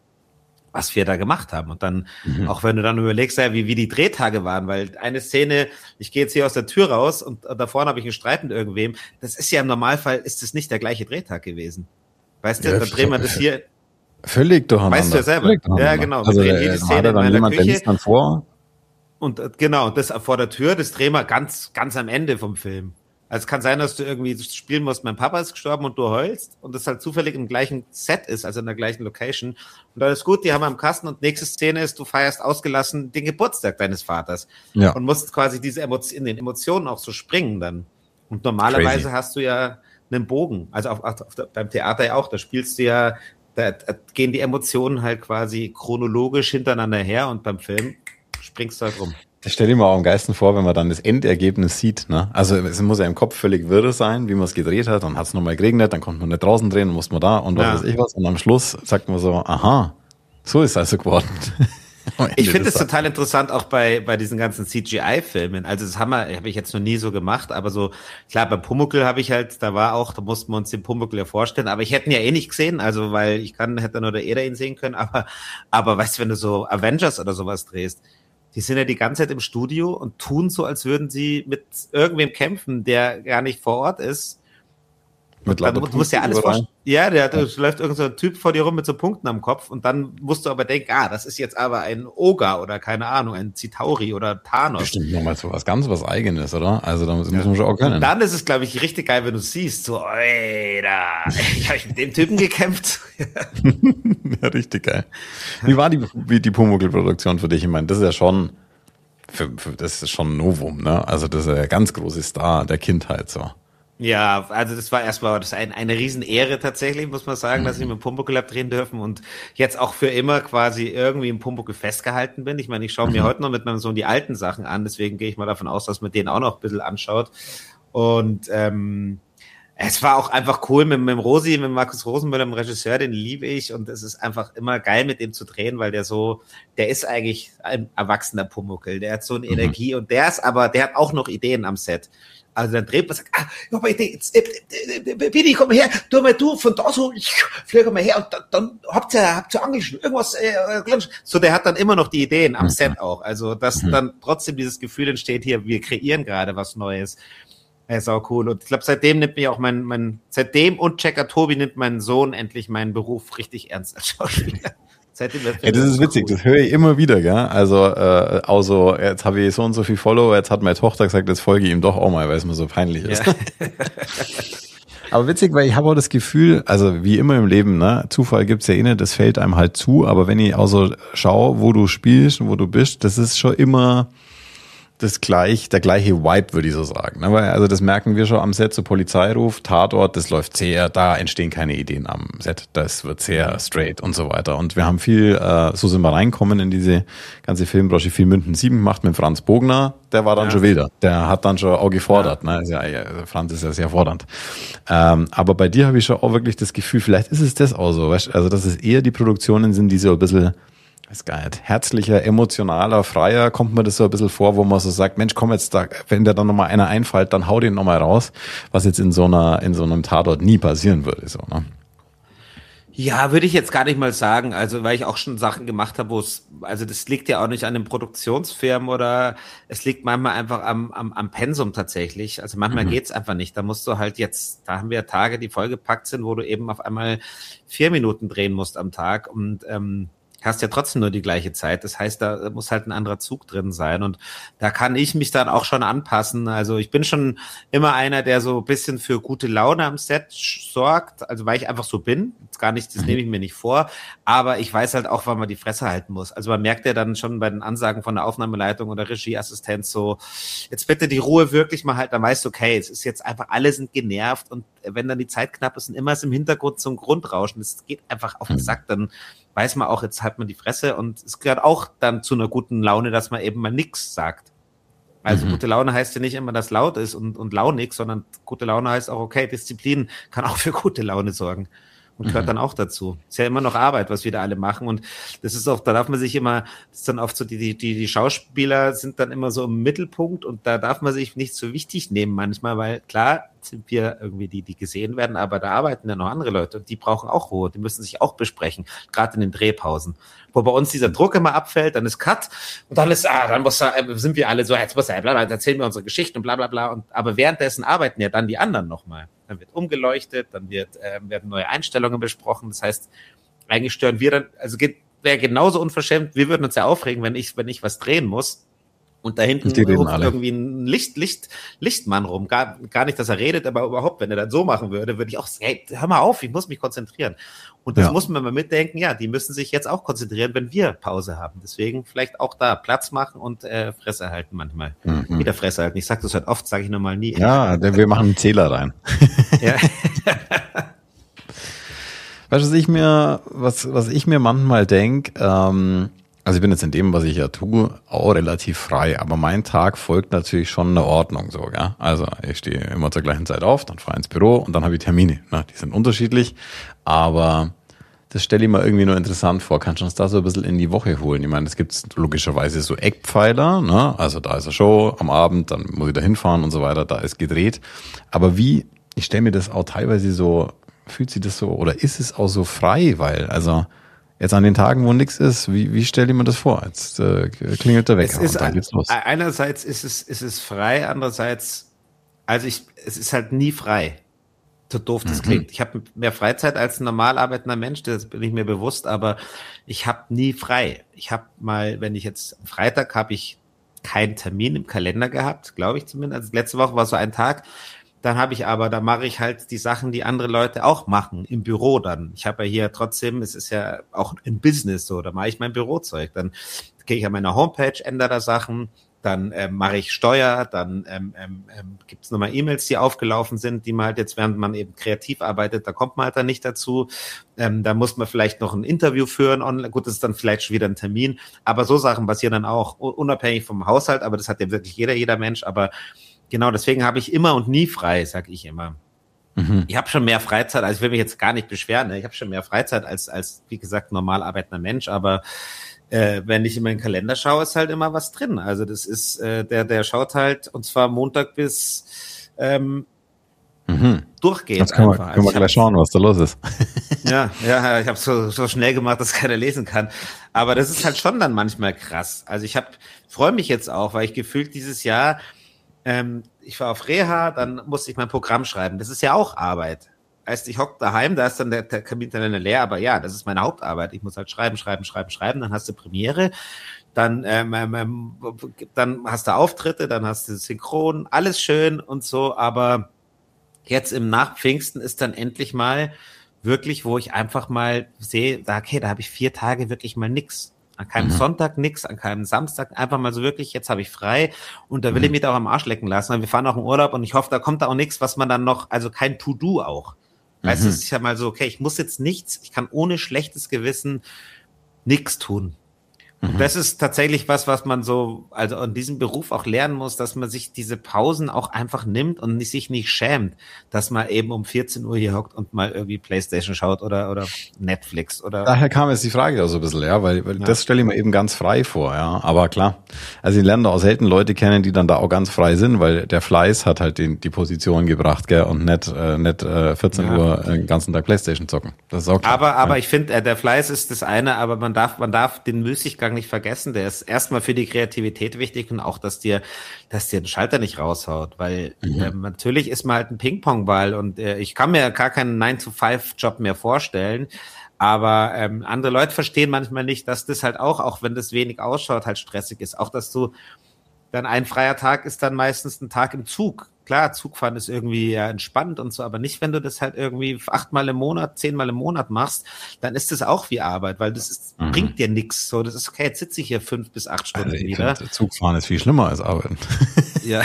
wir da gemacht haben. Und dann, auch wenn du dann überlegst, ja, wie die Drehtage waren, weil eine Szene, ich gehe jetzt hier aus der Tür raus und da vorne habe ich einen Streit mit irgendwem, das ist ja im Normalfall, ist das nicht der gleiche Drehtag gewesen. Weißt du, dann drehen wir das hier. Völlig durcheinander. Weißt du ja selber. Ja, genau. Also wir drehen hier die Szene in meiner Küche. Dann vor. Und genau, das vor der Tür, das drehen wir ganz, ganz am Ende vom Film. Also es kann sein, dass du irgendwie spielen musst, mein Papa ist gestorben und du heulst und das halt zufällig im gleichen Set ist, also in der gleichen Location. Und alles gut, die haben wir im Kasten und nächste Szene ist, du feierst ausgelassen den Geburtstag deines Vaters. Ja. Und musst quasi in den Emotionen auch so springen dann. Und normalerweise hast du ja einen Bogen. Also beim Theater ja auch, da spielst du ja, da gehen die Emotionen halt quasi chronologisch hintereinander her und beim Film springst du halt rum. Das stelle ich mir auch am geilsten vor, wenn man dann das Endergebnis sieht. Ne? Also es muss ja im Kopf völlig wirr sein, wie man es gedreht hat. Dann hat es nochmal geregnet, dann konnte man nicht draußen drehen, dann musste man da und was weiß ich was. Und am Schluss sagt man so, aha, so ist es also geworden. Ich finde es total interessant, auch bei diesen ganzen CGI-Filmen. Also das habe ich jetzt noch nie so gemacht, aber so, klar, beim Pumuckl da mussten wir uns den Pumuckl ja vorstellen, aber ich hätte ihn ja eh nicht gesehen, also weil hätte nur der Eder ihn sehen können, aber weißt du, wenn du so Avengers oder sowas drehst, die sind ja die ganze Zeit im Studio und tun so, als würden sie mit irgendwem kämpfen, der gar nicht vor Ort ist. Und dann, du musst ja alles vorstellen. Ja, da läuft irgend so ein Typ vor dir rum mit so Punkten am Kopf und dann musst du aber denken, das ist jetzt aber ein Oger oder keine Ahnung, ein Zitauri oder Thanos. Bestimmt nochmal so was Eigenes, oder? Also da muss man schon auch können. Und dann ist es, glaube ich, richtig geil, wenn du siehst, so, ich habe mit dem Typen gekämpft. Ja, richtig geil. Wie war die Pumuckl-Produktion für dich? Ich meine, das ist ja schon, das ist schon ein Novum, ne? Also das ist ja der ganz große Star der Kindheit, so. Ja, also das war erstmal eine Riesenehre tatsächlich, muss man sagen, dass ich mit Pumuckl habe drehen dürfen und jetzt auch für immer quasi irgendwie im Pumuckl festgehalten bin. Ich meine, ich schaue mir heute noch mit meinem Sohn die alten Sachen an, deswegen gehe ich mal davon aus, dass man den auch noch ein bisschen anschaut. Und es war auch einfach cool mit Markus Rosenmüller, dem Regisseur, den liebe ich und es ist einfach immer geil mit dem zu drehen, weil der ist eigentlich ein erwachsener Pumuckl, der hat so eine Energie und der hat auch noch Ideen am Set. Also dann dreht man und sagt, ich habe eine Idee, Bini, komm mal her, du von da so, flieg mal her und dann habt ihr Angeln, irgendwas, so, der hat dann immer noch die Ideen am Set auch, also dass dann trotzdem dieses Gefühl entsteht hier, wir kreieren gerade was Neues. Ist auch cool. Und ich glaube, seitdem nimmt mich auch seitdem und Checker Tobi nimmt mein Sohn endlich meinen Beruf richtig ernst als Schauspieler. Ja, das ist witzig, cool. Das höre ich immer wieder, gell? Also, auch so, jetzt habe ich so und so viel Follower, jetzt hat meine Tochter gesagt, jetzt folge ich ihm doch auch mal, weil es mir so peinlich ist. Ja. Aber witzig, weil ich habe auch das Gefühl, also wie immer im Leben, ne, Zufall gibt's ja eh nicht, das fällt einem halt zu, aber wenn ich auch so schaue, wo du spielst und wo du bist, das ist schon immer der gleiche Vibe, würde ich so sagen. Also das merken wir schon am Set, so Polizeiruf, Tatort, das läuft sehr, da entstehen keine Ideen am Set, das wird sehr straight und so weiter. Und wir haben viel, so sind wir reinkommen in diese ganze Filmbranche, viel München 7 gemacht mit Franz Bogner, der war dann schon wilder, der hat dann schon auch gefordert, ne? Franz ist ja sehr fordernd. Aber bei dir habe ich schon auch wirklich das Gefühl, vielleicht ist es das auch so, weißt? Also dass es eher die Produktionen sind, die so ein bisschen, weiß gar nicht, herzlicher, emotionaler, freier, kommt mir das so ein bisschen vor, wo man so sagt, Mensch, komm jetzt da, wenn dir dann nochmal einer einfällt, dann hau den nochmal raus, was jetzt in so einem Tatort nie passieren würde, so, ne? Ja, würde ich jetzt gar nicht mal sagen. Also, weil ich auch schon Sachen gemacht habe, also das liegt ja auch nicht an den Produktionsfirmen oder es liegt manchmal einfach am Pensum tatsächlich. Also manchmal Mhm. geht's einfach nicht. Da musst du halt jetzt, da haben wir Tage, die vollgepackt sind, wo du eben auf einmal 4 Minuten drehen musst am Tag und hast ja trotzdem nur die gleiche Zeit. Das heißt, da muss halt ein anderer Zug drin sein und da kann ich mich dann auch schon anpassen. Also ich bin schon immer einer, der so ein bisschen für gute Laune am Set sorgt, also weil ich einfach so bin. Jetzt gar nicht, das Mhm. nehme ich mir nicht vor, aber ich weiß halt auch, wann man die Fresse halten muss. Also man merkt ja dann schon bei den Ansagen von der Aufnahmeleitung oder Regieassistenz so, jetzt bitte die Ruhe wirklich mal halt, dann weißt du, okay, es ist jetzt einfach, alle sind genervt und wenn dann die Zeit knapp ist und immer ist im Hintergrund zum Grundrauschen, das geht einfach auf den Mhm. Sack, dann weiß man auch, jetzt hat man die Fresse und es gehört auch dann zu einer guten Laune, dass man eben mal nix sagt. Also Mhm. gute Laune heißt ja nicht immer, dass laut ist und launig, sondern gute Laune heißt auch, okay, Disziplin kann auch für gute Laune sorgen und gehört Mhm. dann auch dazu. Ist ja immer noch Arbeit, was wir da alle machen und das ist auch, da darf man sich immer, das ist dann oft so, die Schauspieler sind dann immer so im Mittelpunkt und da darf man sich nicht so wichtig nehmen manchmal, weil klar sind wir irgendwie die gesehen werden, aber da arbeiten ja noch andere Leute und die brauchen auch Ruhe, die müssen sich auch besprechen, gerade in den Drehpausen. Wo bei uns dieser Druck immer abfällt, dann ist Cut und dann ist, dann muss sind wir alle so, jetzt muss er, bla, bla, erzählen wir unsere Geschichten und bla bla bla. Und, aber währenddessen arbeiten ja dann die anderen nochmal. Dann wird umgeleuchtet, dann werden neue Einstellungen besprochen. Das heißt, eigentlich stören wir dann, also wäre genauso unverschämt, wir würden uns ja aufregen, wenn ich was drehen muss. Und da Und die hinten reden hupft alle. irgendwie ein Lichtmann rum. Gar nicht, dass er redet, aber überhaupt, wenn er dann so machen würde, würde ich auch sagen, hey, hör mal auf, ich muss mich konzentrieren. Und das Ja. muss man mal mitdenken, ja, die müssen sich jetzt auch konzentrieren, wenn wir Pause haben. Deswegen vielleicht auch da Platz machen und Fresse halten manchmal. Mhm. Wieder Fresse halten. Ich sage das halt oft, sage ich normal nie. Ja, wir machen einen Zähler rein. Ja. Weißt du, was ich mir manchmal denke, also ich bin jetzt in dem, was ich ja tue, auch relativ frei, aber mein Tag folgt natürlich schon einer Ordnung so, gell? Also ich stehe immer zur gleichen Zeit auf, dann fahre ins Büro und dann habe ich Termine. Ne? Die sind unterschiedlich, aber das stelle ich mir irgendwie nur interessant vor. Kannst du uns da so ein bisschen in die Woche holen? Ich meine, es gibt logischerweise so Eckpfeiler, ne? Also da ist eine Show am Abend, dann muss ich da hinfahren und so weiter, da ist gedreht. Aber ich stelle mir das auch teilweise so, fühlt sich das so, oder ist es auch so frei? Weil, also jetzt an den Tagen, wo nichts ist, wie stelle ich mir das vor? Jetzt klingelt der Es Wecker ist und dann geht's los. einerseits ist es frei, andererseits, es ist halt nie frei. So doof das Mhm. klingt. Ich habe mehr Freizeit als ein normal arbeitender Mensch, das bin ich mir bewusst, aber ich habe nie frei. Ich habe mal, wenn ich jetzt am Freitag habe ich keinen Termin im Kalender gehabt, glaube ich zumindest. Also letzte Woche war so ein Tag. Dann habe ich aber, da mache ich halt die Sachen, die andere Leute auch machen, im Büro dann. Ich habe ja hier trotzdem, es ist ja auch ein Business so, da mache ich mein Bürozeug. Dann gehe ich an meiner Homepage, ändere da Sachen, dann mache ich Steuer, dann gibt es nochmal E-Mails, die aufgelaufen sind, die man halt jetzt, während man eben kreativ arbeitet, da kommt man halt dann nicht dazu. Da muss man vielleicht noch ein Interview führen online. Gut, das ist dann vielleicht schon wieder ein Termin, aber so Sachen passieren dann auch, unabhängig vom Haushalt, aber das hat ja wirklich jeder Mensch, aber genau, deswegen habe ich immer und nie frei, sag ich immer. Mhm. Ich habe schon mehr Freizeit, also ich will mich jetzt gar nicht beschweren, ne? Ich habe schon mehr Freizeit als wie gesagt, normal arbeitender Mensch, aber wenn ich in meinen Kalender schaue, ist halt immer was drin. Also das ist, der schaut halt, und zwar Montag bis Mhm. durchgehend Jetzt können einfach. können Also wir ich habe gleich schauen, was da los ist. ich habe so schnell gemacht, dass keiner lesen kann. Aber das ist halt schon dann manchmal krass. Also freue mich jetzt auch, weil ich gefühlt dieses Jahr ich war auf Reha, dann musste ich mein Programm schreiben. Das ist ja auch Arbeit. Heißt, ich hocke daheim, da ist dann der Kamin dann leer, aber ja, das ist meine Hauptarbeit. Ich muss halt schreiben, dann hast du Premiere, dann, dann hast du Auftritte, dann hast du Synchron, alles schön und so, aber jetzt im Nachpfingsten ist dann endlich mal wirklich, wo ich einfach mal sehe, okay, da habe ich 4 Tage wirklich mal nix. An keinem Mhm. Sonntag nix, an keinem Samstag, einfach mal so wirklich, jetzt habe ich frei und da will ich Mhm. mich da auch am Arsch lecken lassen. Wir fahren auch in Urlaub und ich hoffe, da kommt da auch nichts, was man dann noch, also kein To-Do auch. Weißt du, es Mhm. ist ja mal so, okay, ich muss jetzt nichts, ich kann ohne schlechtes Gewissen nichts tun. Und das ist tatsächlich was man so, also in diesem Beruf auch lernen muss, dass man sich diese Pausen auch einfach nimmt und sich nicht schämt, dass man eben um 14 Uhr hier hockt und mal irgendwie Playstation schaut oder Netflix oder. Daher kam jetzt die Frage auch so ein bisschen, ja, weil das stelle ich mir eben ganz frei vor, ja. Aber klar, also ich lerne da auch selten Leute kennen, die dann da auch ganz frei sind, weil der Fleiß hat halt die Position gebracht, gell, und nicht 14 Uhr den ganzen Tag Playstation zocken. Das ist auch klar. Aber ich finde, der Fleiß ist das eine, aber man darf den Müßiggang nicht vergessen. Der ist erstmal für die Kreativität wichtig und auch, dass dir den Schalter nicht raushaut, weil natürlich ist man halt ein Ping-Pong-Ball und ich kann mir gar keinen 9-to-5-Job mehr vorstellen. Aber andere Leute verstehen manchmal nicht, dass das halt auch wenn das wenig ausschaut, halt stressig ist. Auch, dass du dann ein freier Tag ist dann meistens ein Tag im Zug. Klar, Zugfahren ist irgendwie ja entspannt und so, aber nicht, wenn du das halt irgendwie 8-mal im Monat, 10-mal im Monat machst, dann ist das auch wie Arbeit, weil bringt dir nichts. So, das ist okay, jetzt sitze ich hier 5 bis 8 Stunden also wieder. Zugfahren ist viel schlimmer als Arbeiten. Ja.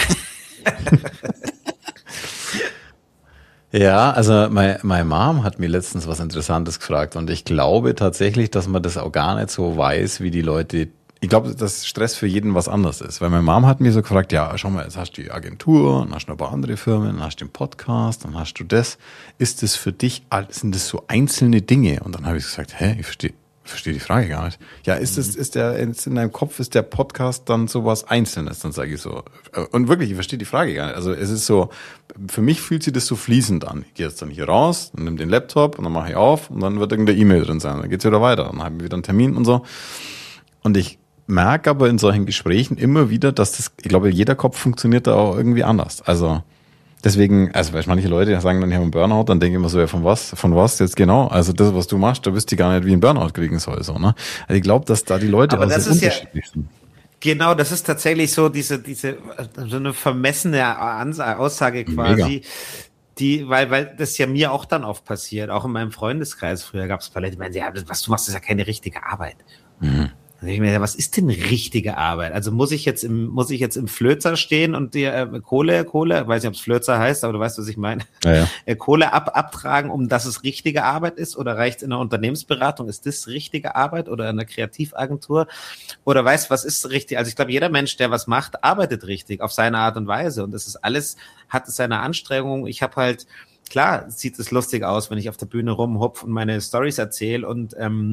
Ja, also meine Mom hat mir letztens was Interessantes gefragt und ich glaube tatsächlich, dass man das auch gar nicht so weiß, wie die Leute. Ich glaube, dass Stress für jeden was anderes ist. Weil meine Mom hat mir so gefragt, ja, schau mal, jetzt hast du die Agentur, dann hast du noch ein paar andere Firmen, dann hast du den Podcast, dann hast du das. Ist das für dich, sind das so einzelne Dinge? Und dann habe ich gesagt, ich verstehe die Frage gar nicht. Ja, ist in deinem Kopf, ist der Podcast dann sowas Einzelnes? Dann sage ich so. Und wirklich, ich verstehe die Frage gar nicht. Also es ist so, für mich fühlt sich das so fließend an. Ich gehe jetzt dann hier raus, dann nehme den Laptop und dann mache ich auf und dann wird irgendeine E-Mail drin sein. Dann geht's wieder weiter. Dann haben wir wieder einen Termin und so. Und ich merke aber in solchen Gesprächen immer wieder, dass ich glaube, jeder Kopf funktioniert da auch irgendwie anders. Also deswegen, weil manche Leute sagen dann, ich habe einen Burnout, dann denke ich immer so, ja, von was jetzt genau? Also das, was du machst, da wüsste ich gar nicht, wie ein Burnout kriegen soll. So, ne? Also ich glaube, dass da die Leute aber auch das so ist unterschiedlich sind. Genau, das ist tatsächlich so so eine vermessene Aussage quasi. Mega. Weil das ja mir auch dann oft passiert, auch in meinem Freundeskreis. Früher gab es Leute, die meinen, ja, was du machst, ist ja keine richtige Arbeit. Dann denke ich mir, was ist denn richtige Arbeit? Also muss ich jetzt im Flözer stehen und dir Kohle, weiß nicht, ob es Flözer heißt, aber du weißt, was ich meine. Ja. Kohle abtragen, um dass es richtige Arbeit ist? Oder reicht es in einer Unternehmensberatung? Ist das richtige Arbeit oder in einer Kreativagentur? Oder weißt, was ist richtig? Also ich glaube, jeder Mensch, der was macht, arbeitet richtig auf seine Art und Weise. Und das ist alles, hat es seine Anstrengung. Ich habe halt, klar, sieht es lustig aus, wenn ich auf der Bühne rumhupf und meine Storys erzähle und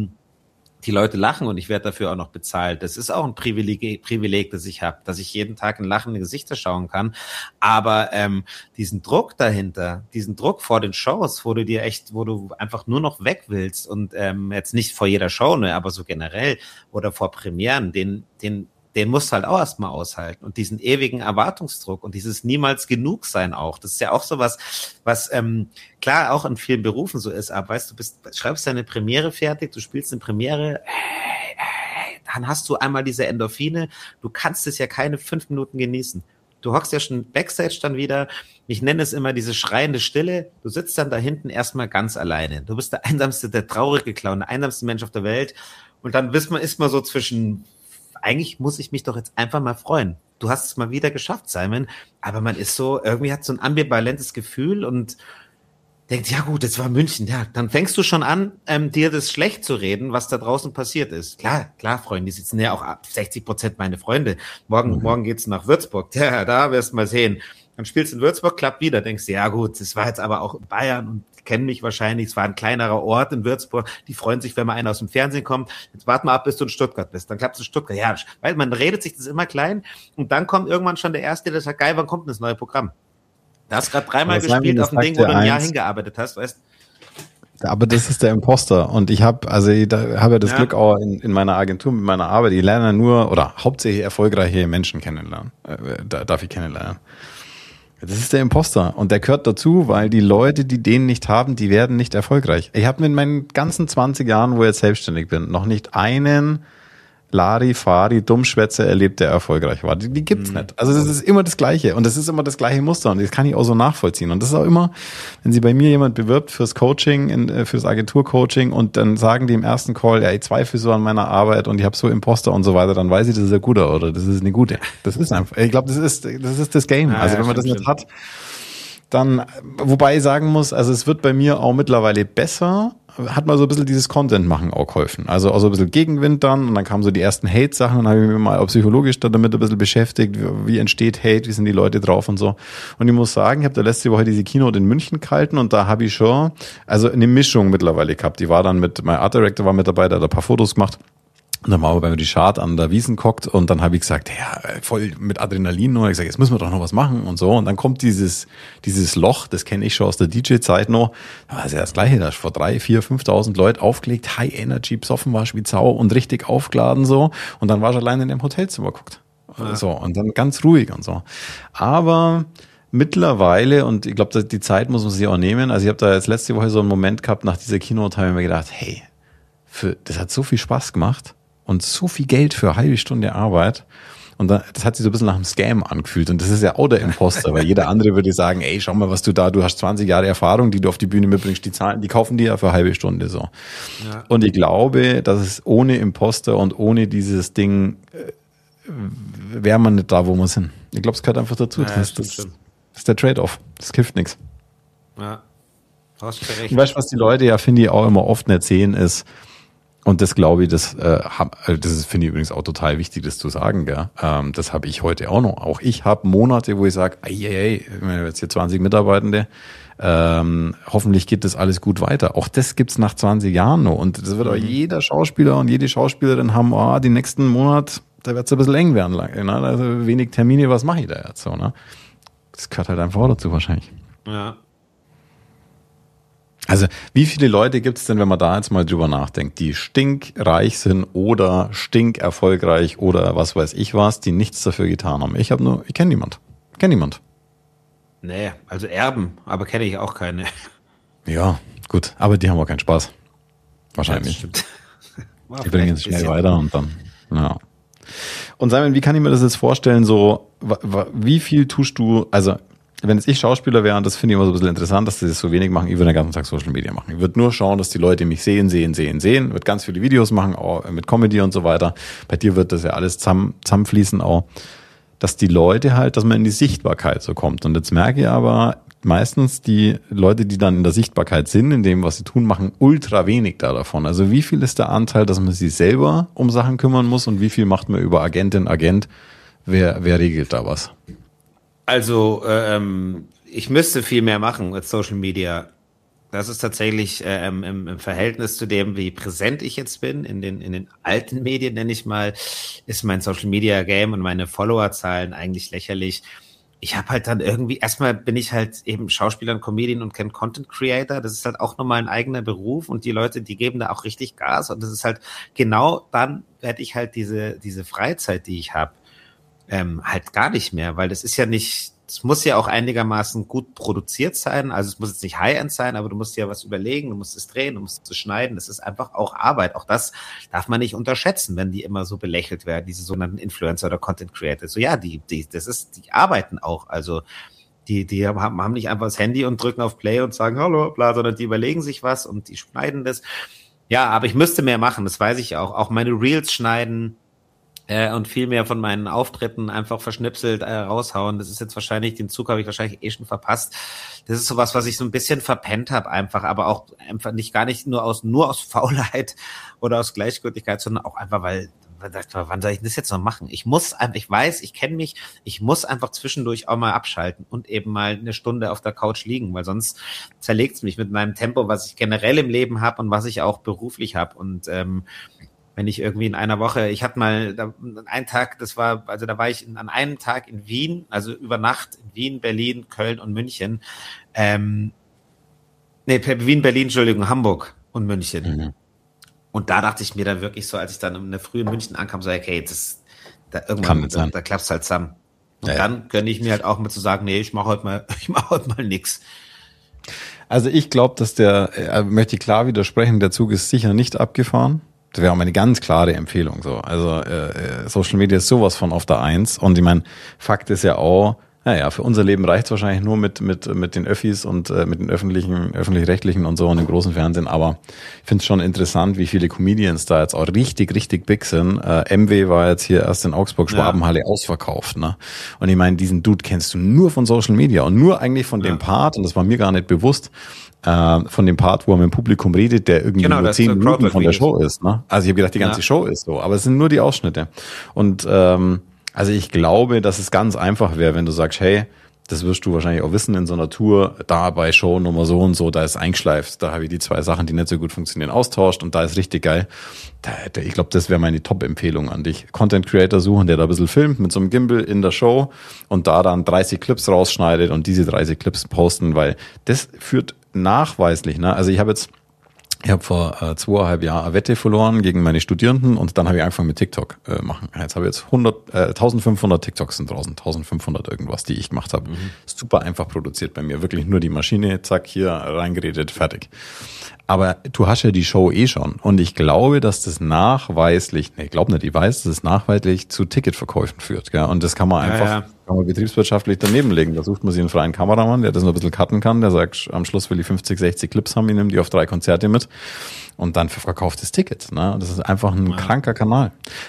die Leute lachen und ich werde dafür auch noch bezahlt. Das ist auch ein Privileg, das ich habe, dass ich jeden Tag in lachende Gesichter schauen kann. Aber diesen Druck dahinter, diesen Druck vor den Shows, wo du einfach nur noch weg willst und jetzt nicht vor jeder Show, ne, aber so generell oder vor Premieren, den musst du halt auch erstmal aushalten und diesen ewigen Erwartungsdruck und dieses niemals genug sein auch. Das ist ja auch sowas, was klar auch in vielen Berufen so ist, aber weißt du, schreibst deine Premiere fertig, du spielst eine Premiere, dann hast du einmal diese Endorphine, du kannst es ja keine 5 Minuten genießen. Du hockst ja schon Backstage dann wieder, ich nenne es immer diese schreiende Stille, du sitzt dann da hinten erstmal ganz alleine. Du bist der einsamste, der traurige Clown, der einsamste Mensch auf der Welt und dann ist man so zwischen, eigentlich muss ich mich doch jetzt einfach mal freuen. Du hast es mal wieder geschafft, Simon, aber man ist so, irgendwie hat so ein ambivalentes Gefühl und denkt, ja gut, jetzt war München, ja, dann fängst du schon an, dir das schlecht zu reden, was da draußen passiert ist. Klar, Freunde, die sitzen ja auch ab 60% meine Freunde. Morgen geht's nach Würzburg, ja, da wirst du mal sehen. Dann spielst du in Würzburg, klappt wieder, denkst du, ja gut, das war jetzt aber auch in Bayern und kennen mich wahrscheinlich, es war ein kleinerer Ort in Würzburg, die freuen sich, wenn mal einer aus dem Fernsehen kommt, jetzt warte mal ab, bis du in Stuttgart bist, dann klappt es in Stuttgart, ja, weil man redet sich das immer klein und dann kommt irgendwann schon der Erste, der sagt, geil, wann kommt denn das neue Programm? Da hast gerade 3-mal gespielt auf dem Ding, wo du ein Jahr hingearbeitet hast, weißt du? Aber das ist der Imposter und ich habe ja das Glück auch in meiner Agentur mit meiner Arbeit, ich lerne nur oder hauptsächlich erfolgreiche Menschen kennenlernen, darf ich kennenlernen. Das ist der Imposter und der gehört dazu, weil die Leute, die den nicht haben, die werden nicht erfolgreich. Ich habe mit meinen ganzen 20 Jahren, wo ich jetzt selbstständig bin, noch nicht einen Larifari Dummschwätzer erlebt, der erfolgreich war. Die gibt's nicht. Also das ist immer das Gleiche und das ist immer das gleiche Muster und das kann ich auch so nachvollziehen. Und das ist auch immer, wenn Sie bei mir jemand bewirbt fürs Coaching, fürs Agenturcoaching und dann sagen die im ersten Call, ja, ich zweifle so an meiner Arbeit und ich habe so Imposter und so weiter, dann weiß ich, das ist ein guter oder das ist eine gute. Das ist einfach, ich glaube, das ist das Game. Also wenn man das nicht hat, dann, wobei ich sagen muss, also es wird bei mir auch mittlerweile besser, hat mal so ein bisschen dieses Content-Machen auch geholfen. Also auch so ein bisschen Gegenwind dann und dann kamen so die ersten Hate-Sachen und dann habe ich mich mal auch psychologisch damit ein bisschen beschäftigt, wie entsteht Hate, wie sind die Leute drauf und so. Und ich muss sagen, ich habe da letzte Woche diese Keynote in München gehalten und da habe ich schon, also eine Mischung mittlerweile gehabt. Die war dann mein Art Director war mit dabei, der hat ein paar Fotos gemacht. Und dann waren wir bei Richard an der Wiesn gehockt und dann habe ich gesagt, ja, voll mit Adrenalin und ich gesagt, jetzt müssen wir doch noch was machen und so. Und dann kommt dieses Loch, das kenne ich schon aus der DJ-Zeit noch. Da war es ja das Gleiche, da ist vor 3.000, 4.000, 5.000 Leute aufgelegt, High Energy, besoffen warst wie Sau und richtig aufgeladen so. Und dann warst du allein in dem Hotelzimmer geguckt. Ja. So, und dann ganz ruhig und so. Aber mittlerweile, und ich glaube, die Zeit muss man sich auch nehmen, also ich habe da jetzt letzte Woche so einen Moment gehabt, nach dieser Keynote habe ich mir gedacht, hey, das hat so viel Spaß gemacht. Und so viel Geld für eine halbe Stunde Arbeit. Und dann, das hat sich so ein bisschen nach einem Scam angefühlt. Und das ist ja auch der Imposter, weil jeder andere würde sagen, ey, schau mal, was du hast 20 Jahre Erfahrung, die du auf die Bühne mitbringst, die kaufen die ja für eine halbe Stunde so. Ja. Und ich glaube, dass es ohne Imposter und ohne dieses Ding wäre man nicht da, wo wir sind. Ich glaube, es gehört einfach dazu. Ja, das ist der Trade-off. Das hilft nichts. Ja, hast du recht. Und weißt du, was die Leute ja, finde ich, auch immer oft nicht sehen, ist, und das glaube ich, das finde ich übrigens auch total wichtig, das zu sagen, gell? Das habe ich heute auch noch. Auch ich habe Monate, wo ich sage, ich habe jetzt hier 20 Mitarbeitende, hoffentlich geht das alles gut weiter. Auch das gibt's nach 20 Jahren noch. Und das wird auch jeder Schauspieler und jede Schauspielerin haben, die nächsten Monat, da wird's ein bisschen eng werden. Ne? Also wenig Termine, was mache ich da jetzt so? Ne? Das gehört halt einfach auch dazu wahrscheinlich. Ja. Also wie viele Leute gibt es denn, wenn man da jetzt mal drüber nachdenkt, die stinkreich sind oder stinkerfolgreich oder was weiß ich was, die nichts dafür getan haben? Ich kenne niemand. Nee, also Erben, aber kenne ich auch keine. Ja, gut, aber die haben auch keinen Spaß. Wahrscheinlich. Ja, die bringen es schnell weiter und dann, ja. Und Simon, wie kann ich mir das jetzt vorstellen, so, wie viel tust du, also wenn jetzt ich Schauspieler wäre, und das finde ich immer so ein bisschen interessant, dass sie das so wenig machen, ich würde den ganzen Tag Social Media machen. Ich würde nur schauen, dass die Leute mich sehen, würde ganz viele Videos machen, auch mit Comedy und so weiter. Bei dir wird das ja alles zusammenfließen auch, dass die Leute halt, dass man in die Sichtbarkeit so kommt. Und jetzt merke ich aber, meistens die Leute, die dann in der Sichtbarkeit sind, in dem, was sie tun, machen ultra wenig da davon. Also wie viel ist der Anteil, dass man sich selber um Sachen kümmern muss und wie viel macht man über Agentin, Agent? Wer regelt da was? Also, ich müsste viel mehr machen mit Social Media. Das ist tatsächlich im Verhältnis zu dem, wie präsent ich jetzt bin, in den alten Medien, nenne ich mal, ist mein Social Media Game und meine Followerzahlen eigentlich lächerlich. Ich habe halt dann irgendwie, erstmal bin ich halt eben Schauspieler und Comedian und kein Content Creator. Das ist halt auch nochmal ein eigener Beruf und die Leute, die geben da auch richtig Gas. Und das ist halt genau dann werde ich halt diese Freizeit, die ich habe, halt gar nicht mehr, weil das ist ja nicht, es muss ja auch einigermaßen gut produziert sein, also es muss jetzt nicht High-End sein, aber du musst dir was überlegen, du musst es drehen, du musst es schneiden, das ist einfach auch Arbeit, auch das darf man nicht unterschätzen, wenn die immer so belächelt werden, diese sogenannten Influencer oder Content Creator, so ja, die arbeiten auch, also die haben nicht einfach das Handy und drücken auf Play und sagen hallo, bla, sondern die überlegen sich was und die schneiden das, ja, aber ich müsste mehr machen, das weiß ich auch meine Reels schneiden, und viel mehr von meinen Auftritten einfach verschnipselt raushauen. Das ist jetzt wahrscheinlich, den Zug habe ich wahrscheinlich schon verpasst. Das ist sowas, was ich so ein bisschen verpennt habe einfach, aber auch einfach gar nicht nur aus Faulheit oder aus Gleichgültigkeit, sondern auch einfach, weil wann soll ich das jetzt noch machen? Ich weiß, ich kenne mich, ich muss einfach zwischendurch auch mal abschalten und eben mal eine Stunde auf der Couch liegen, weil sonst zerlegt es mich mit meinem Tempo, was ich generell im Leben habe und was ich auch beruflich habe. Und wenn ich irgendwie in einer Woche, ich hatte mal einen Tag, da war ich an einem Tag in Wien, also über Nacht in Wien, Berlin, Köln und München. Wien, Berlin, Entschuldigung, Hamburg und München. Mhm. Und da dachte ich mir dann wirklich so, als ich dann in der Früh in München ankam, so, okay, irgendwann, da klappt's halt zusammen. Und dann gönne ich mir halt auch mal zu sagen, nee, ich mache heute mal nix. Also ich glaube, dass möchte ich klar widersprechen, der Zug ist sicher nicht abgefahren. Das wäre auch meine ganz klare Empfehlung. So. Also Social Media ist sowas von auf der Eins. Und ich meine, Fakt ist ja auch, Naja, für unser Leben reicht es wahrscheinlich nur mit den Öffis und mit den öffentlich-rechtlichen und so und dem großen Fernsehen. Aber ich finde es schon interessant, wie viele Comedians da jetzt auch richtig, richtig big sind. MW war jetzt hier erst in Augsburg Schwabenhalle ausverkauft. Ne? Und ich meine, diesen Dude kennst du nur von Social Media und nur eigentlich von dem Part, und das war mir gar nicht bewusst, von dem Part, wo er mit dem Publikum redet, der irgendwie nur 10 Minuten von der Show ist. Ne? Also ich habe gedacht, die ganze Show ist so, aber es sind nur die Ausschnitte. Und also ich glaube, dass es ganz einfach wäre, wenn du sagst, hey, das wirst du wahrscheinlich auch wissen in so einer Tour, da bei Show Nummer so und so, da ist eingeschleift, da habe ich die 2 Sachen, die nicht so gut funktionieren, austauscht und da ist richtig geil. Ich glaube, das wäre meine Top-Empfehlung an dich. Content Creator suchen, der da ein bisschen filmt mit so einem Gimbal in der Show und da dann 30 Clips rausschneidet und diese 30 Clips posten, weil das führt nachweislich, ne? Also ich habe vor 2,5 Jahren eine Wette verloren gegen meine Studierenden und dann habe ich angefangen mit TikTok machen. Jetzt habe ich jetzt 1500 TikToks sind draußen, 1500 irgendwas, die ich gemacht habe. Super einfach produziert bei mir, wirklich nur die Maschine, zack, hier reingeredet, fertig. Aber du hast ja die Show schon und ich glaube, dass das nachweislich, ich glaube nicht, ich weiß, dass es nachweislich zu Ticketverkäufen führt. Gell? Und das kann man einfach kann man betriebswirtschaftlich daneben legen. Da sucht man sich einen freien Kameramann, der das noch ein bisschen cutten kann, der sagt, am Schluss will ich 50, 60 Clips haben, ich nehme die auf 3 Konzerte mit und dann verkauft das Ticket. Ne? Das ist einfach ein kranker Kanal.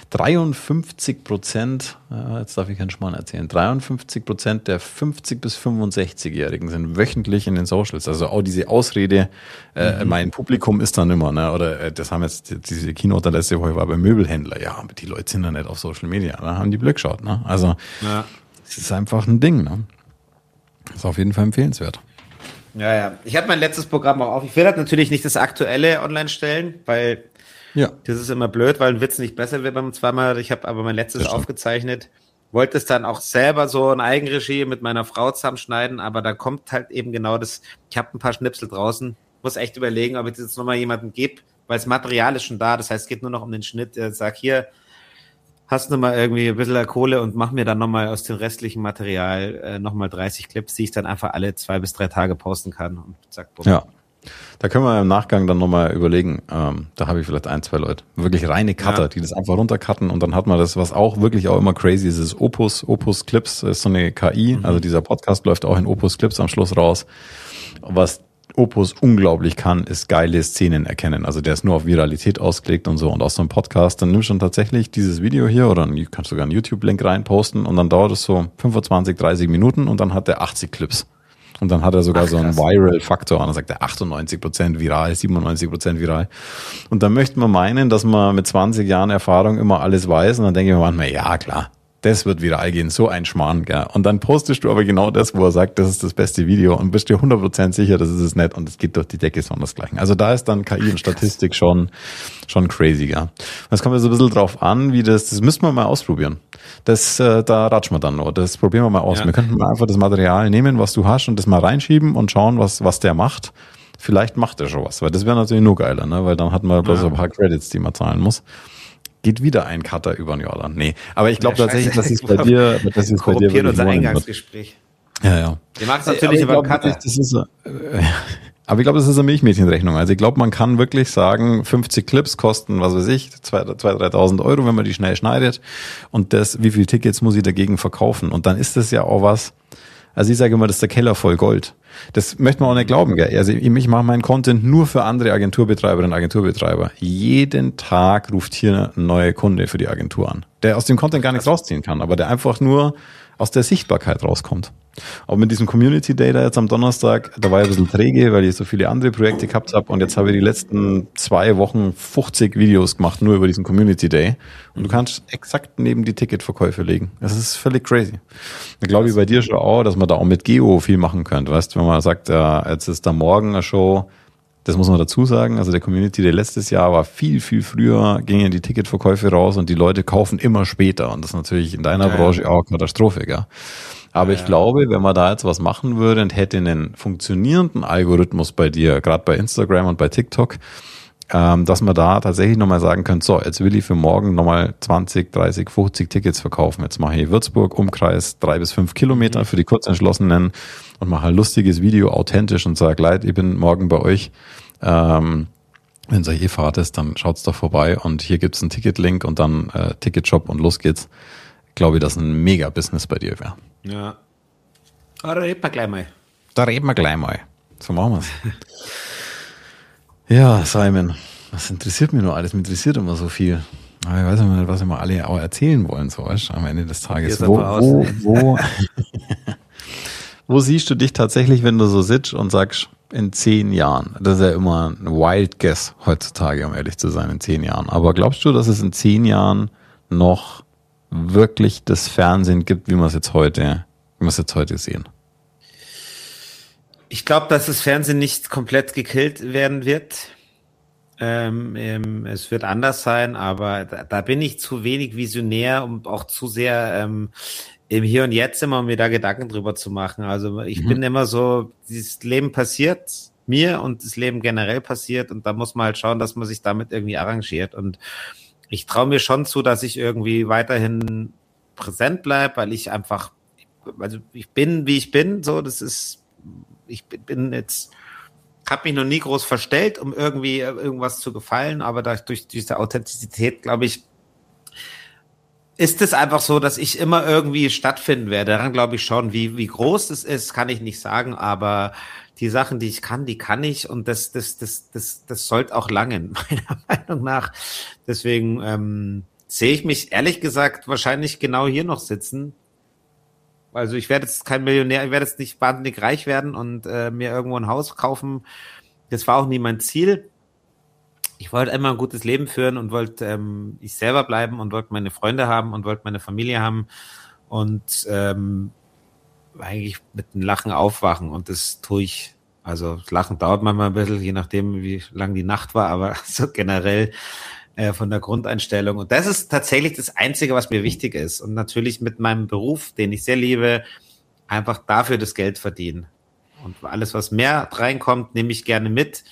53%, jetzt darf ich keinen Schmarrn erzählen, 53% der 50- bis 65-Jährigen sind wöchentlich in den Socials. Also auch diese Ausrede, mein Publikum ist dann immer, ne? Oder das haben jetzt diese Keynote letzte Woche war bei Möbelhändler. Ja, aber die Leute sind ja nicht auf Social Media. Da haben die Glück geschaut. Ne? Also es ist einfach ein Ding. Ne? Ist auf jeden Fall empfehlenswert. Ja. Ich habe mein letztes Programm auch auf. Ich will halt natürlich nicht das aktuelle online stellen, weil das ist immer blöd, weil ein Witz nicht besser wird beim zweimal. Ich habe aber mein letztes aufgezeichnet. Wollte es dann auch selber so in Eigenregie mit meiner Frau zusammenschneiden, aber da kommt halt eben genau das. Ich habe ein paar Schnipsel draußen. Muss echt überlegen, ob ich das jetzt nochmal jemandem gebe, weil das Material ist schon da. Das heißt, es geht nur noch um den Schnitt. Sag hier, hast du mal irgendwie ein bisschen Kohle und mach mir dann nochmal aus dem restlichen Material nochmal 30 Clips, die ich dann einfach alle 2 bis 3 Tage posten kann. Und zack, bumm. Ja, da können wir im Nachgang dann nochmal überlegen. Da habe ich vielleicht 1, 2 Leute. Wirklich reine Cutter, die das einfach runtercutten und dann hat man das, was auch wirklich auch immer crazy ist, ist Opus Clips, ist so eine KI. Also dieser Podcast läuft auch in Opus Clips am Schluss raus. Was Opus unglaublich kann, ist geile Szenen erkennen. Also der ist nur auf Viralität ausgelegt und so. Und aus so einem Podcast, dann nimmst du dann tatsächlich dieses Video hier oder kannst sogar einen YouTube-Link reinposten und dann dauert es so 25, 30 Minuten und dann hat der 80 Clips. Und dann hat er sogar so einen Viral-Faktor und dann sagt er 98% viral, 97% viral. Und dann möchte man meinen, dass man mit 20 Jahren Erfahrung immer alles weiß und dann denke ich mir manchmal, ja klar, das wird viral gehen, so ein Schmarrn, gell. Und dann postest du aber genau das, wo er sagt, das ist das beste Video und bist dir 100% sicher, das ist es nicht und es geht durch die Decke sondersgleichen. Also da ist dann KI und Statistik schon crazy, gell. Und es kommt so ein bisschen drauf an, wie das müssen wir mal ausprobieren. Da ratschen wir dann noch, das probieren wir mal aus. Wir könnten mal einfach das Material nehmen, was du hast und das mal reinschieben und schauen, was der macht. Vielleicht macht er schon was, weil das wäre natürlich nur geiler, ne, weil dann hat man bloß ein paar Credits, die man zahlen muss. Geht wieder ein Cutter über ein Jahr dann. Nee, aber ich glaube tatsächlich, dass es bei dir, korrumpiert unser Eingangsgespräch. Ja. Wir machen es natürlich über einen Cutter. Aber ich glaube, das ist eine Milchmädchenrechnung. Also ich glaube, man kann wirklich sagen, 50 Clips kosten, was weiß ich, 2.000, 3.000 Euro, wenn man die schnell schneidet. Und wie viele Tickets muss ich dagegen verkaufen? Und dann ist das ja auch was, also ich sage immer, das ist der Keller voll Gold. Das möchte man auch nicht glauben, gell? Also ich mache meinen Content nur für andere Agenturbetreiberinnen und Agenturbetreiber. Jeden Tag ruft hier ein neuer Kunde für die Agentur an, der aus dem Content gar nichts rausziehen kann, aber der einfach nur aus der Sichtbarkeit rauskommt. Aber mit diesem Community Day da jetzt am Donnerstag, da war ich ein bisschen träge, weil ich so viele andere Projekte gehabt habe und jetzt habe ich die letzten 2 Wochen 50 Videos gemacht, nur über diesen Community Day. Und du kannst exakt neben die Ticketverkäufe legen. Das ist völlig crazy. Ich glaube bei dir schon auch, dass man da auch mit Geo viel machen könnte. Weißt, wenn man sagt, jetzt ist da morgen eine Show, das muss man dazu sagen, also der Community Day letztes Jahr war viel, viel früher, gingen die Ticketverkäufe raus und die Leute kaufen immer später. Und das ist natürlich in deiner Branche auch Katastrophe, gell? Aber ich glaube, wenn man da jetzt was machen würde und hätte einen funktionierenden Algorithmus bei dir, gerade bei Instagram und bei TikTok, dass man da tatsächlich nochmal sagen könnte, so, jetzt will ich für morgen nochmal 20, 30, 50 Tickets verkaufen. Jetzt mache ich Würzburg, Umkreis 3 bis 5 Kilometer für die Kurzentschlossenen und mache ein lustiges Video, authentisch und sage, Leute, ich bin morgen bei euch. Wenn ihr Fahrt ist, dann schaut's doch vorbei und hier gibt's einen Ticketlink und dann Ticketshop und los geht's. Glaube ich, dass ein Mega-Business bei dir wäre. Ja. Da reden wir gleich mal. Da reden wir gleich mal. So machen wir's. Ja, Simon, was interessiert mich nur alles? Mich interessiert immer so viel. Aber ich weiß immer nicht, was immer alle auch erzählen wollen, so weißt, am Ende des Tages. Wo siehst du dich tatsächlich, wenn du so sitzt und sagst, in 10 Jahren? Das ist ja immer ein Wild Guess heutzutage, um ehrlich zu sein, in 10 Jahren. Aber glaubst du, dass es in 10 Jahren noch wirklich das Fernsehen gibt, wie wir es jetzt heute sehen? Ich glaube, dass das Fernsehen nicht komplett gekillt werden wird. Es wird anders sein, aber da bin ich zu wenig visionär und auch zu sehr im Hier und Jetzt immer, um mir da Gedanken drüber zu machen. Also ich bin immer so, dieses Leben passiert mir und das Leben generell passiert und da muss man halt schauen, dass man sich damit irgendwie arrangiert. Und ich traue mir schon zu, dass ich irgendwie weiterhin präsent bleibe, weil ich einfach, also ich bin, wie ich bin, so, ich bin jetzt, habe mich noch nie groß verstellt, um irgendwie irgendwas zu gefallen, aber durch diese Authentizität, glaube ich, ist es einfach so, dass ich immer irgendwie stattfinden werde. Daran glaube ich schon. Wie groß es ist, kann ich nicht sagen, aber die Sachen, die ich kann, die kann ich und das sollte auch langen, meiner Meinung nach. Deswegen sehe ich mich ehrlich gesagt wahrscheinlich genau hier noch sitzen. Also ich werde jetzt kein Millionär, ich werde jetzt nicht wahnsinnig reich werden und mir irgendwo ein Haus kaufen. Das war auch nie mein Ziel. Ich wollte immer ein gutes Leben führen und wollte ich selber bleiben und wollte meine Freunde haben und wollte meine Familie haben und eigentlich mit einem Lachen aufwachen und das tue ich. Also das Lachen dauert manchmal ein bisschen, je nachdem, wie lang die Nacht war, aber so generell von der Grundeinstellung. Und das ist tatsächlich das Einzige, was mir wichtig ist. Und natürlich mit meinem Beruf, den ich sehr liebe, einfach dafür das Geld verdienen. Und alles, was mehr reinkommt, nehme ich gerne mit.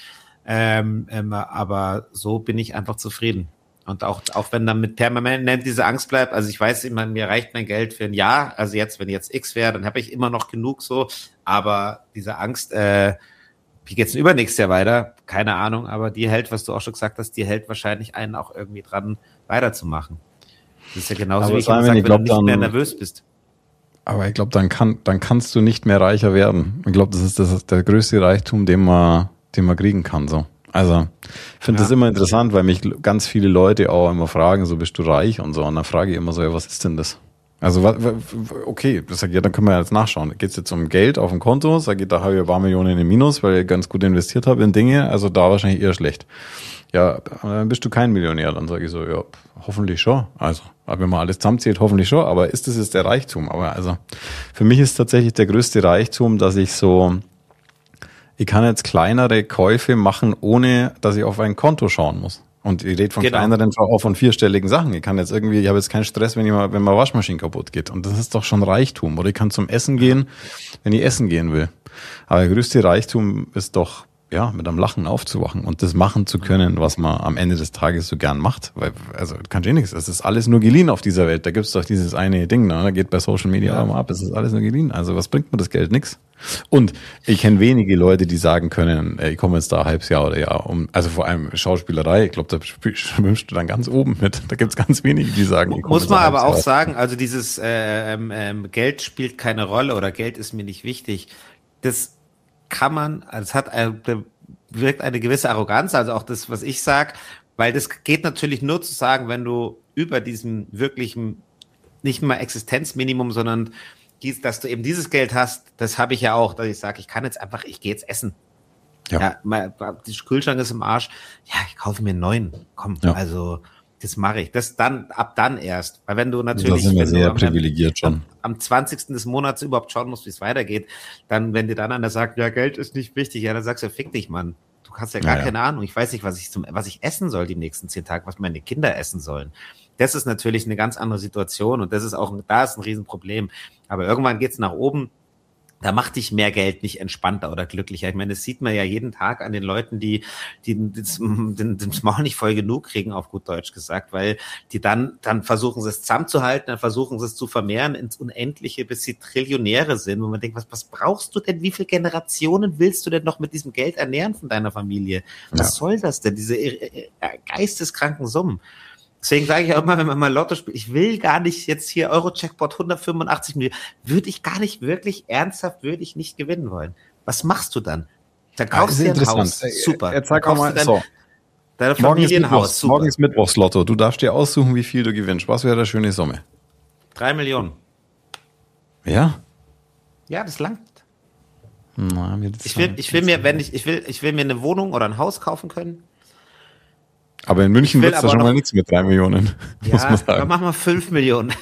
Aber so bin ich einfach zufrieden. Und auch wenn dann mit permanent diese Angst bleibt, also ich weiß immer, mir reicht mein Geld für ein Jahr. Also jetzt, wenn jetzt X wäre, dann habe ich immer noch genug so. Aber diese Angst, wie geht's denn übernächstes Jahr weiter? Keine Ahnung, aber die hält, was du auch schon gesagt hast, die hält wahrscheinlich einen auch irgendwie dran, weiterzumachen. Das ist ja genauso, aber wie ich immer sage, wenn du nicht mehr nervös bist. Aber ich glaube, dann kannst du nicht mehr reicher werden. Ich glaube, das ist der größte Reichtum, den man kriegen kann, so. Also, ich finde das immer interessant, weil mich ganz viele Leute auch immer fragen, so, bist du reich und so. Und dann frage ich immer so, ja, was ist denn das? Also, okay, das sag ich, ja, dann können wir jetzt nachschauen. Geht es jetzt um Geld auf dem Konto? Sag ich, da habe ich ein paar Millionen im Minus, weil ich ganz gut investiert habe in Dinge. Also, da wahrscheinlich eher schlecht. Ja, dann bist du kein Millionär. Dann sage ich so, ja, hoffentlich schon. Also, wenn man alles zusammenzählt, hoffentlich schon. Aber ist das jetzt der Reichtum? Aber also, für mich ist tatsächlich der größte Reichtum, dass ich kann jetzt kleinere Käufe machen, ohne dass ich auf ein Konto schauen muss. Und ich rede von kleineren, auch von 4-stelligen Sachen. Ich habe jetzt keinen Stress, wenn meine Waschmaschine kaputt geht. Und das ist doch schon Reichtum. Oder ich kann zum Essen gehen, wenn ich essen gehen will. Aber der größte Reichtum ist doch, ja, mit einem Lachen aufzuwachen und das machen zu können, was man am Ende des Tages so gern macht. Weil, also, kann ich nichts. Es ist alles nur geliehen auf dieser Welt. Da gibt's doch dieses eine Ding, ne? Da geht bei Social Media auch mal ab. Es ist alles nur geliehen. Also, was bringt mir das Geld? Nix. Und ich kenne wenige Leute, die sagen können, ich komme jetzt da ein halbes Jahr oder Jahr also vor allem Schauspielerei, ich glaube, da schwimmst du dann ganz oben mit. Da gibt's ganz wenige, die sagen, ich komme muss man aber auch sagen, also dieses Geld spielt keine Rolle oder Geld ist mir nicht wichtig. Das kann man, also wirkt eine gewisse Arroganz, also auch das, was ich sage, weil das geht natürlich nur zu sagen, wenn du über diesem wirklichen, nicht mal Existenzminimum, sondern dass du eben dieses Geld hast, das habe ich ja auch, dass ich sage, ich gehe jetzt essen. Ja, der Kühlschrank ist im Arsch. Ja, ich kaufe mir einen neuen. Komm, also das mache ich. Ab dann erst. Weil wenn du natürlich, da sind wir sehr privilegiert schon. Am 20. des Monats überhaupt schauen musst, wie es weitergeht, dann, wenn dir dann einer sagt, ja, Geld ist nicht wichtig, ja, dann sagst du, fick dich, Mann. Du hast ja gar keine Ahnung. Ich weiß nicht, was ich essen soll die nächsten 10 Tage, was meine Kinder essen sollen. Das ist natürlich eine ganz andere Situation und da ist ein Riesenproblem. Aber irgendwann geht's nach oben. Da macht dich mehr Geld nicht entspannter oder glücklicher. Ich meine, das sieht man ja jeden Tag an den Leuten, die das Maul nicht voll genug kriegen, auf gut Deutsch gesagt, weil die dann versuchen sie es zusammenzuhalten, dann versuchen sie es zu vermehren ins Unendliche, bis sie Trillionäre sind, wo man denkt, was brauchst du denn? Wie viele Generationen willst du denn noch mit diesem Geld ernähren von deiner Familie? Was soll das denn? Diese geisteskranken Summen. Deswegen sage ich auch immer, wenn man mal Lotto spielt, ich will gar nicht jetzt hier Euro-Jackpot 185 Millionen, würde ich gar nicht wirklich ernsthaft, würde ich nicht gewinnen wollen. Was machst du dann? Dann kaufst du dir ein Haus. Super. Jetzt sag mal, so. Deine Familie ein Haus. Super. Morgen ist Mittwochslotto. Du darfst dir aussuchen, wie viel du gewinnst. Was wäre eine schöne Summe? 3 Millionen. Ja? Ja, das langt. Na, ich will mir eine Wohnung oder ein Haus kaufen können. Aber in München wird es da schon mal nichts mit 3 Millionen. Ja, muss man sagen. Dann machen wir 5 Millionen.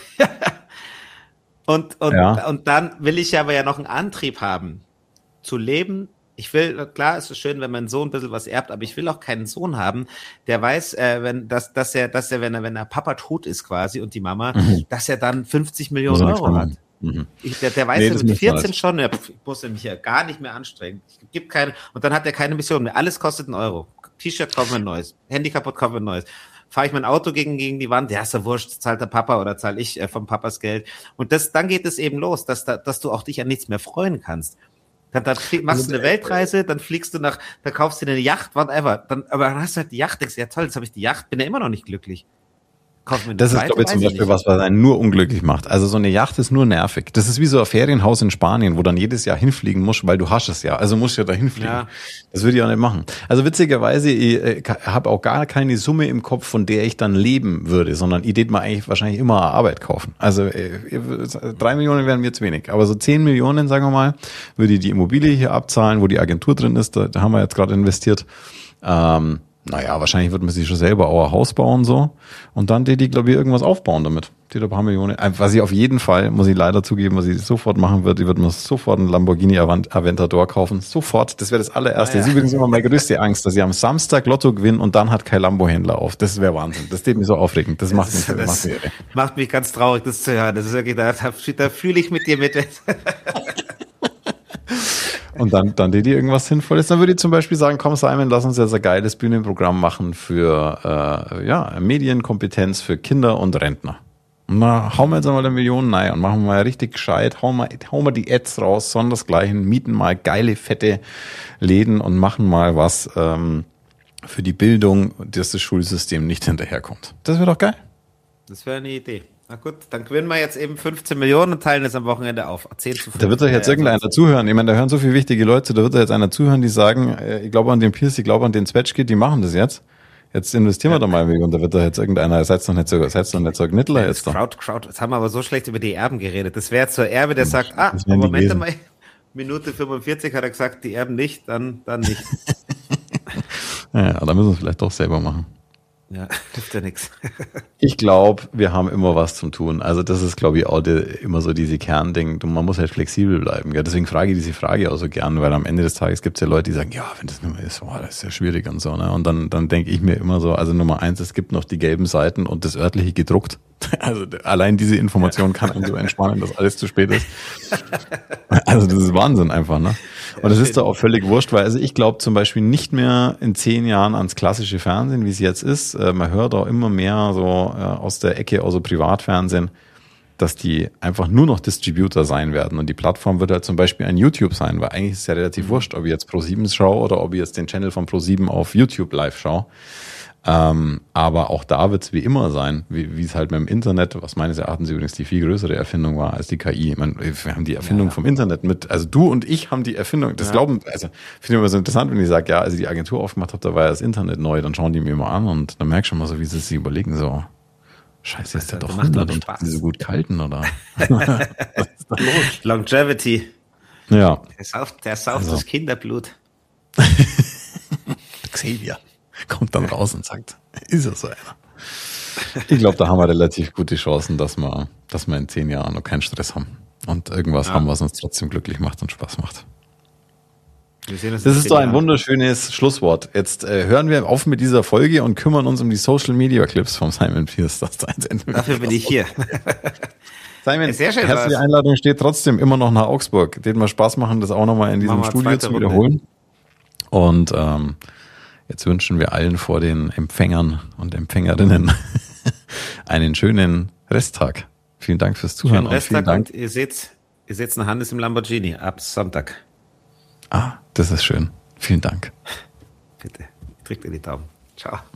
und dann will ich aber ja noch einen Antrieb haben, zu leben. Ich will, klar, es ist schön, wenn mein Sohn ein bisschen was erbt, aber ich will auch keinen Sohn haben, der weiß, dass er, wenn er Papa tot ist quasi und die Mama, dass er dann 50 Millionen Euro hat. Der weiß ja mit 14 schon, ich muss mich ja gar nicht mehr anstrengen. Und dann hat er keine Mission mehr. Alles kostet einen Euro. T-Shirt kaufen wir ein neues. Handy kaputt kaufen wir ein neues. Fahre ich mein Auto gegen die Wand, ja, ist ja wurscht, zahlt der Papa oder zahle ich vom Papas Geld. Und dann geht es eben los, dass du auch dich an nichts mehr freuen kannst. Dann machst du eine Weltreise, dann fliegst du dann kaufst du dir eine Yacht, whatever. Aber dann hast du halt die Yacht, denkst du, ja toll, jetzt habe ich die Yacht, bin ja immer noch nicht glücklich. Das ist, glaube ich, zum Beispiel was einen nur unglücklich macht. Also so eine Yacht ist nur nervig. Das ist wie so ein Ferienhaus in Spanien, wo dann jedes Jahr hinfliegen musst, weil du hast es ja. Also musst du ja da hinfliegen. Ja. Das würde ich auch nicht machen. Also witzigerweise, ich habe auch gar keine Summe im Kopf, von der ich dann leben würde, sondern ich würde mir eigentlich wahrscheinlich immer Arbeit kaufen. Also 3 Millionen wären mir zu wenig. Aber so 10 Millionen, sagen wir mal, würde ich die Immobilie hier abzahlen, wo die Agentur drin ist. Da haben wir jetzt gerade investiert. Naja, wahrscheinlich wird man sich schon selber auch ein Haus bauen so und dann die, glaube ich, irgendwas aufbauen damit. Die da ein paar Millionen. Was ich auf jeden Fall, muss ich leider zugeben, was ich sofort machen würde, ich würde mir sofort einen Lamborghini Aventador kaufen. Sofort. Das wäre das allererste. Das ist übrigens immer meine größte Angst, dass ich am Samstag Lotto gewinne und dann hat kein Lambo-Händler auf. Das wäre Wahnsinn. Das steht mir so aufregend. Das macht mich ganz traurig, das zu hören. Das ist wirklich, da fühle ich mit dir mit. Und dann die irgendwas Sinnvolles. Dann würde ich zum Beispiel sagen, komm Simon, lass uns jetzt ein geiles Bühnenprogramm machen für Medienkompetenz für Kinder und Rentner. Und dann hauen wir jetzt einmal 1 Million rein und machen mal richtig gescheit, hauen wir die Ads raus, sondersgleichen, mieten mal geile, fette Läden und machen mal was für die Bildung, dass das Schulsystem nicht hinterherkommt. Das wäre doch geil. Das wäre eine Idee. Na gut, dann gewinnen wir jetzt eben 15 Millionen und teilen es am Wochenende auf. 10:5. Da wird doch jetzt irgendeiner zuhören. Ich meine, da hören so viele wichtige Leute, da wird da jetzt einer zuhören, die sagen, ich glaube an den Pierce, ich glaube an den Zwetschge, die machen das jetzt. Jetzt investieren wir da mal weg und da wird da jetzt irgendeiner, seid doch nicht so Gnittler jetzt doch. Crowd. Jetzt haben wir aber so schlecht über die Erben geredet. Das wäre jetzt so ein Erbe, der sagt, Moment mal, Minute 45 hat er gesagt, die Erben nicht, dann nicht. Ja, da müssen wir es vielleicht doch selber machen. Ja, hilft ja nichts. Ich glaube, wir haben immer was zum Tun. Also das ist, glaube ich, auch immer so diese Kernding. Man muss halt flexibel bleiben. Gell? Deswegen frage ich diese Frage auch so gern, weil am Ende des Tages gibt es ja Leute, die sagen, ja, wenn das nicht mehr ist, das ist ja schwierig und so. Ne? Und dann denke ich mir immer so, also Nummer 1, es gibt noch die gelben Seiten und das örtliche gedruckt. Also allein diese Information kann einen so entspannen, dass alles zu spät ist. Also das ist Wahnsinn einfach, ne? Und das ist doch auch völlig wurscht, weil also ich glaube zum Beispiel nicht mehr in 10 Jahren ans klassische Fernsehen, wie es jetzt ist. Man hört auch immer mehr so aus der Ecke, also Privatfernsehen, dass die einfach nur noch Distributor sein werden. Und die Plattform wird halt zum Beispiel ein YouTube sein, weil eigentlich ist es ja relativ wurscht, ob ich jetzt Pro7 schaue oder ob ich jetzt den Channel von Pro7 auf YouTube live schaue. Aber auch da wird es wie immer sein, wie es halt mit dem Internet, was meines Erachtens übrigens die viel größere Erfindung war als die KI. Ich meine, wir haben die Erfindung vom Internet also du und ich haben die Erfindung, das glauben, also finde ich immer so interessant, wenn ich sage, ja, als ich die Agentur aufgemacht habe, da war ja das Internet neu, dann schauen die mir mal an und dann merkst du schon mal so, wie sie sich überlegen, so, scheiße, ist der doch 100 und hat sie so gut gehalten, oder? Was ist da los? Longevity. Ja. Der sauft das Kinderblut. Xavier kommt dann raus und sagt, ist er so einer. Ich glaube, da haben wir relativ gute Chancen, dass wir in 10 Jahren noch keinen Stress haben und irgendwas haben, was uns trotzdem glücklich macht und Spaß macht. Das ist doch ein wunderschönes Schlusswort. Jetzt hören wir auf mit dieser Folge und kümmern uns um die Social Media Clips vom Simon Pierce. Dafür bin ich hier. Simon, herzliche Einladung steht trotzdem immer noch nach Augsburg. Den mal Spaß machen, das auch nochmal in diesem Studio zu wiederholen. Und jetzt wünschen wir allen vor den Empfängern und Empfängerinnen einen schönen Resttag. Vielen Dank fürs Zuhören. Schönen Resttag und ihr seht einen Hannes im Lamborghini ab Sonntag. Ah, das ist schön. Vielen Dank. Bitte, drückt ihr die Daumen. Ciao.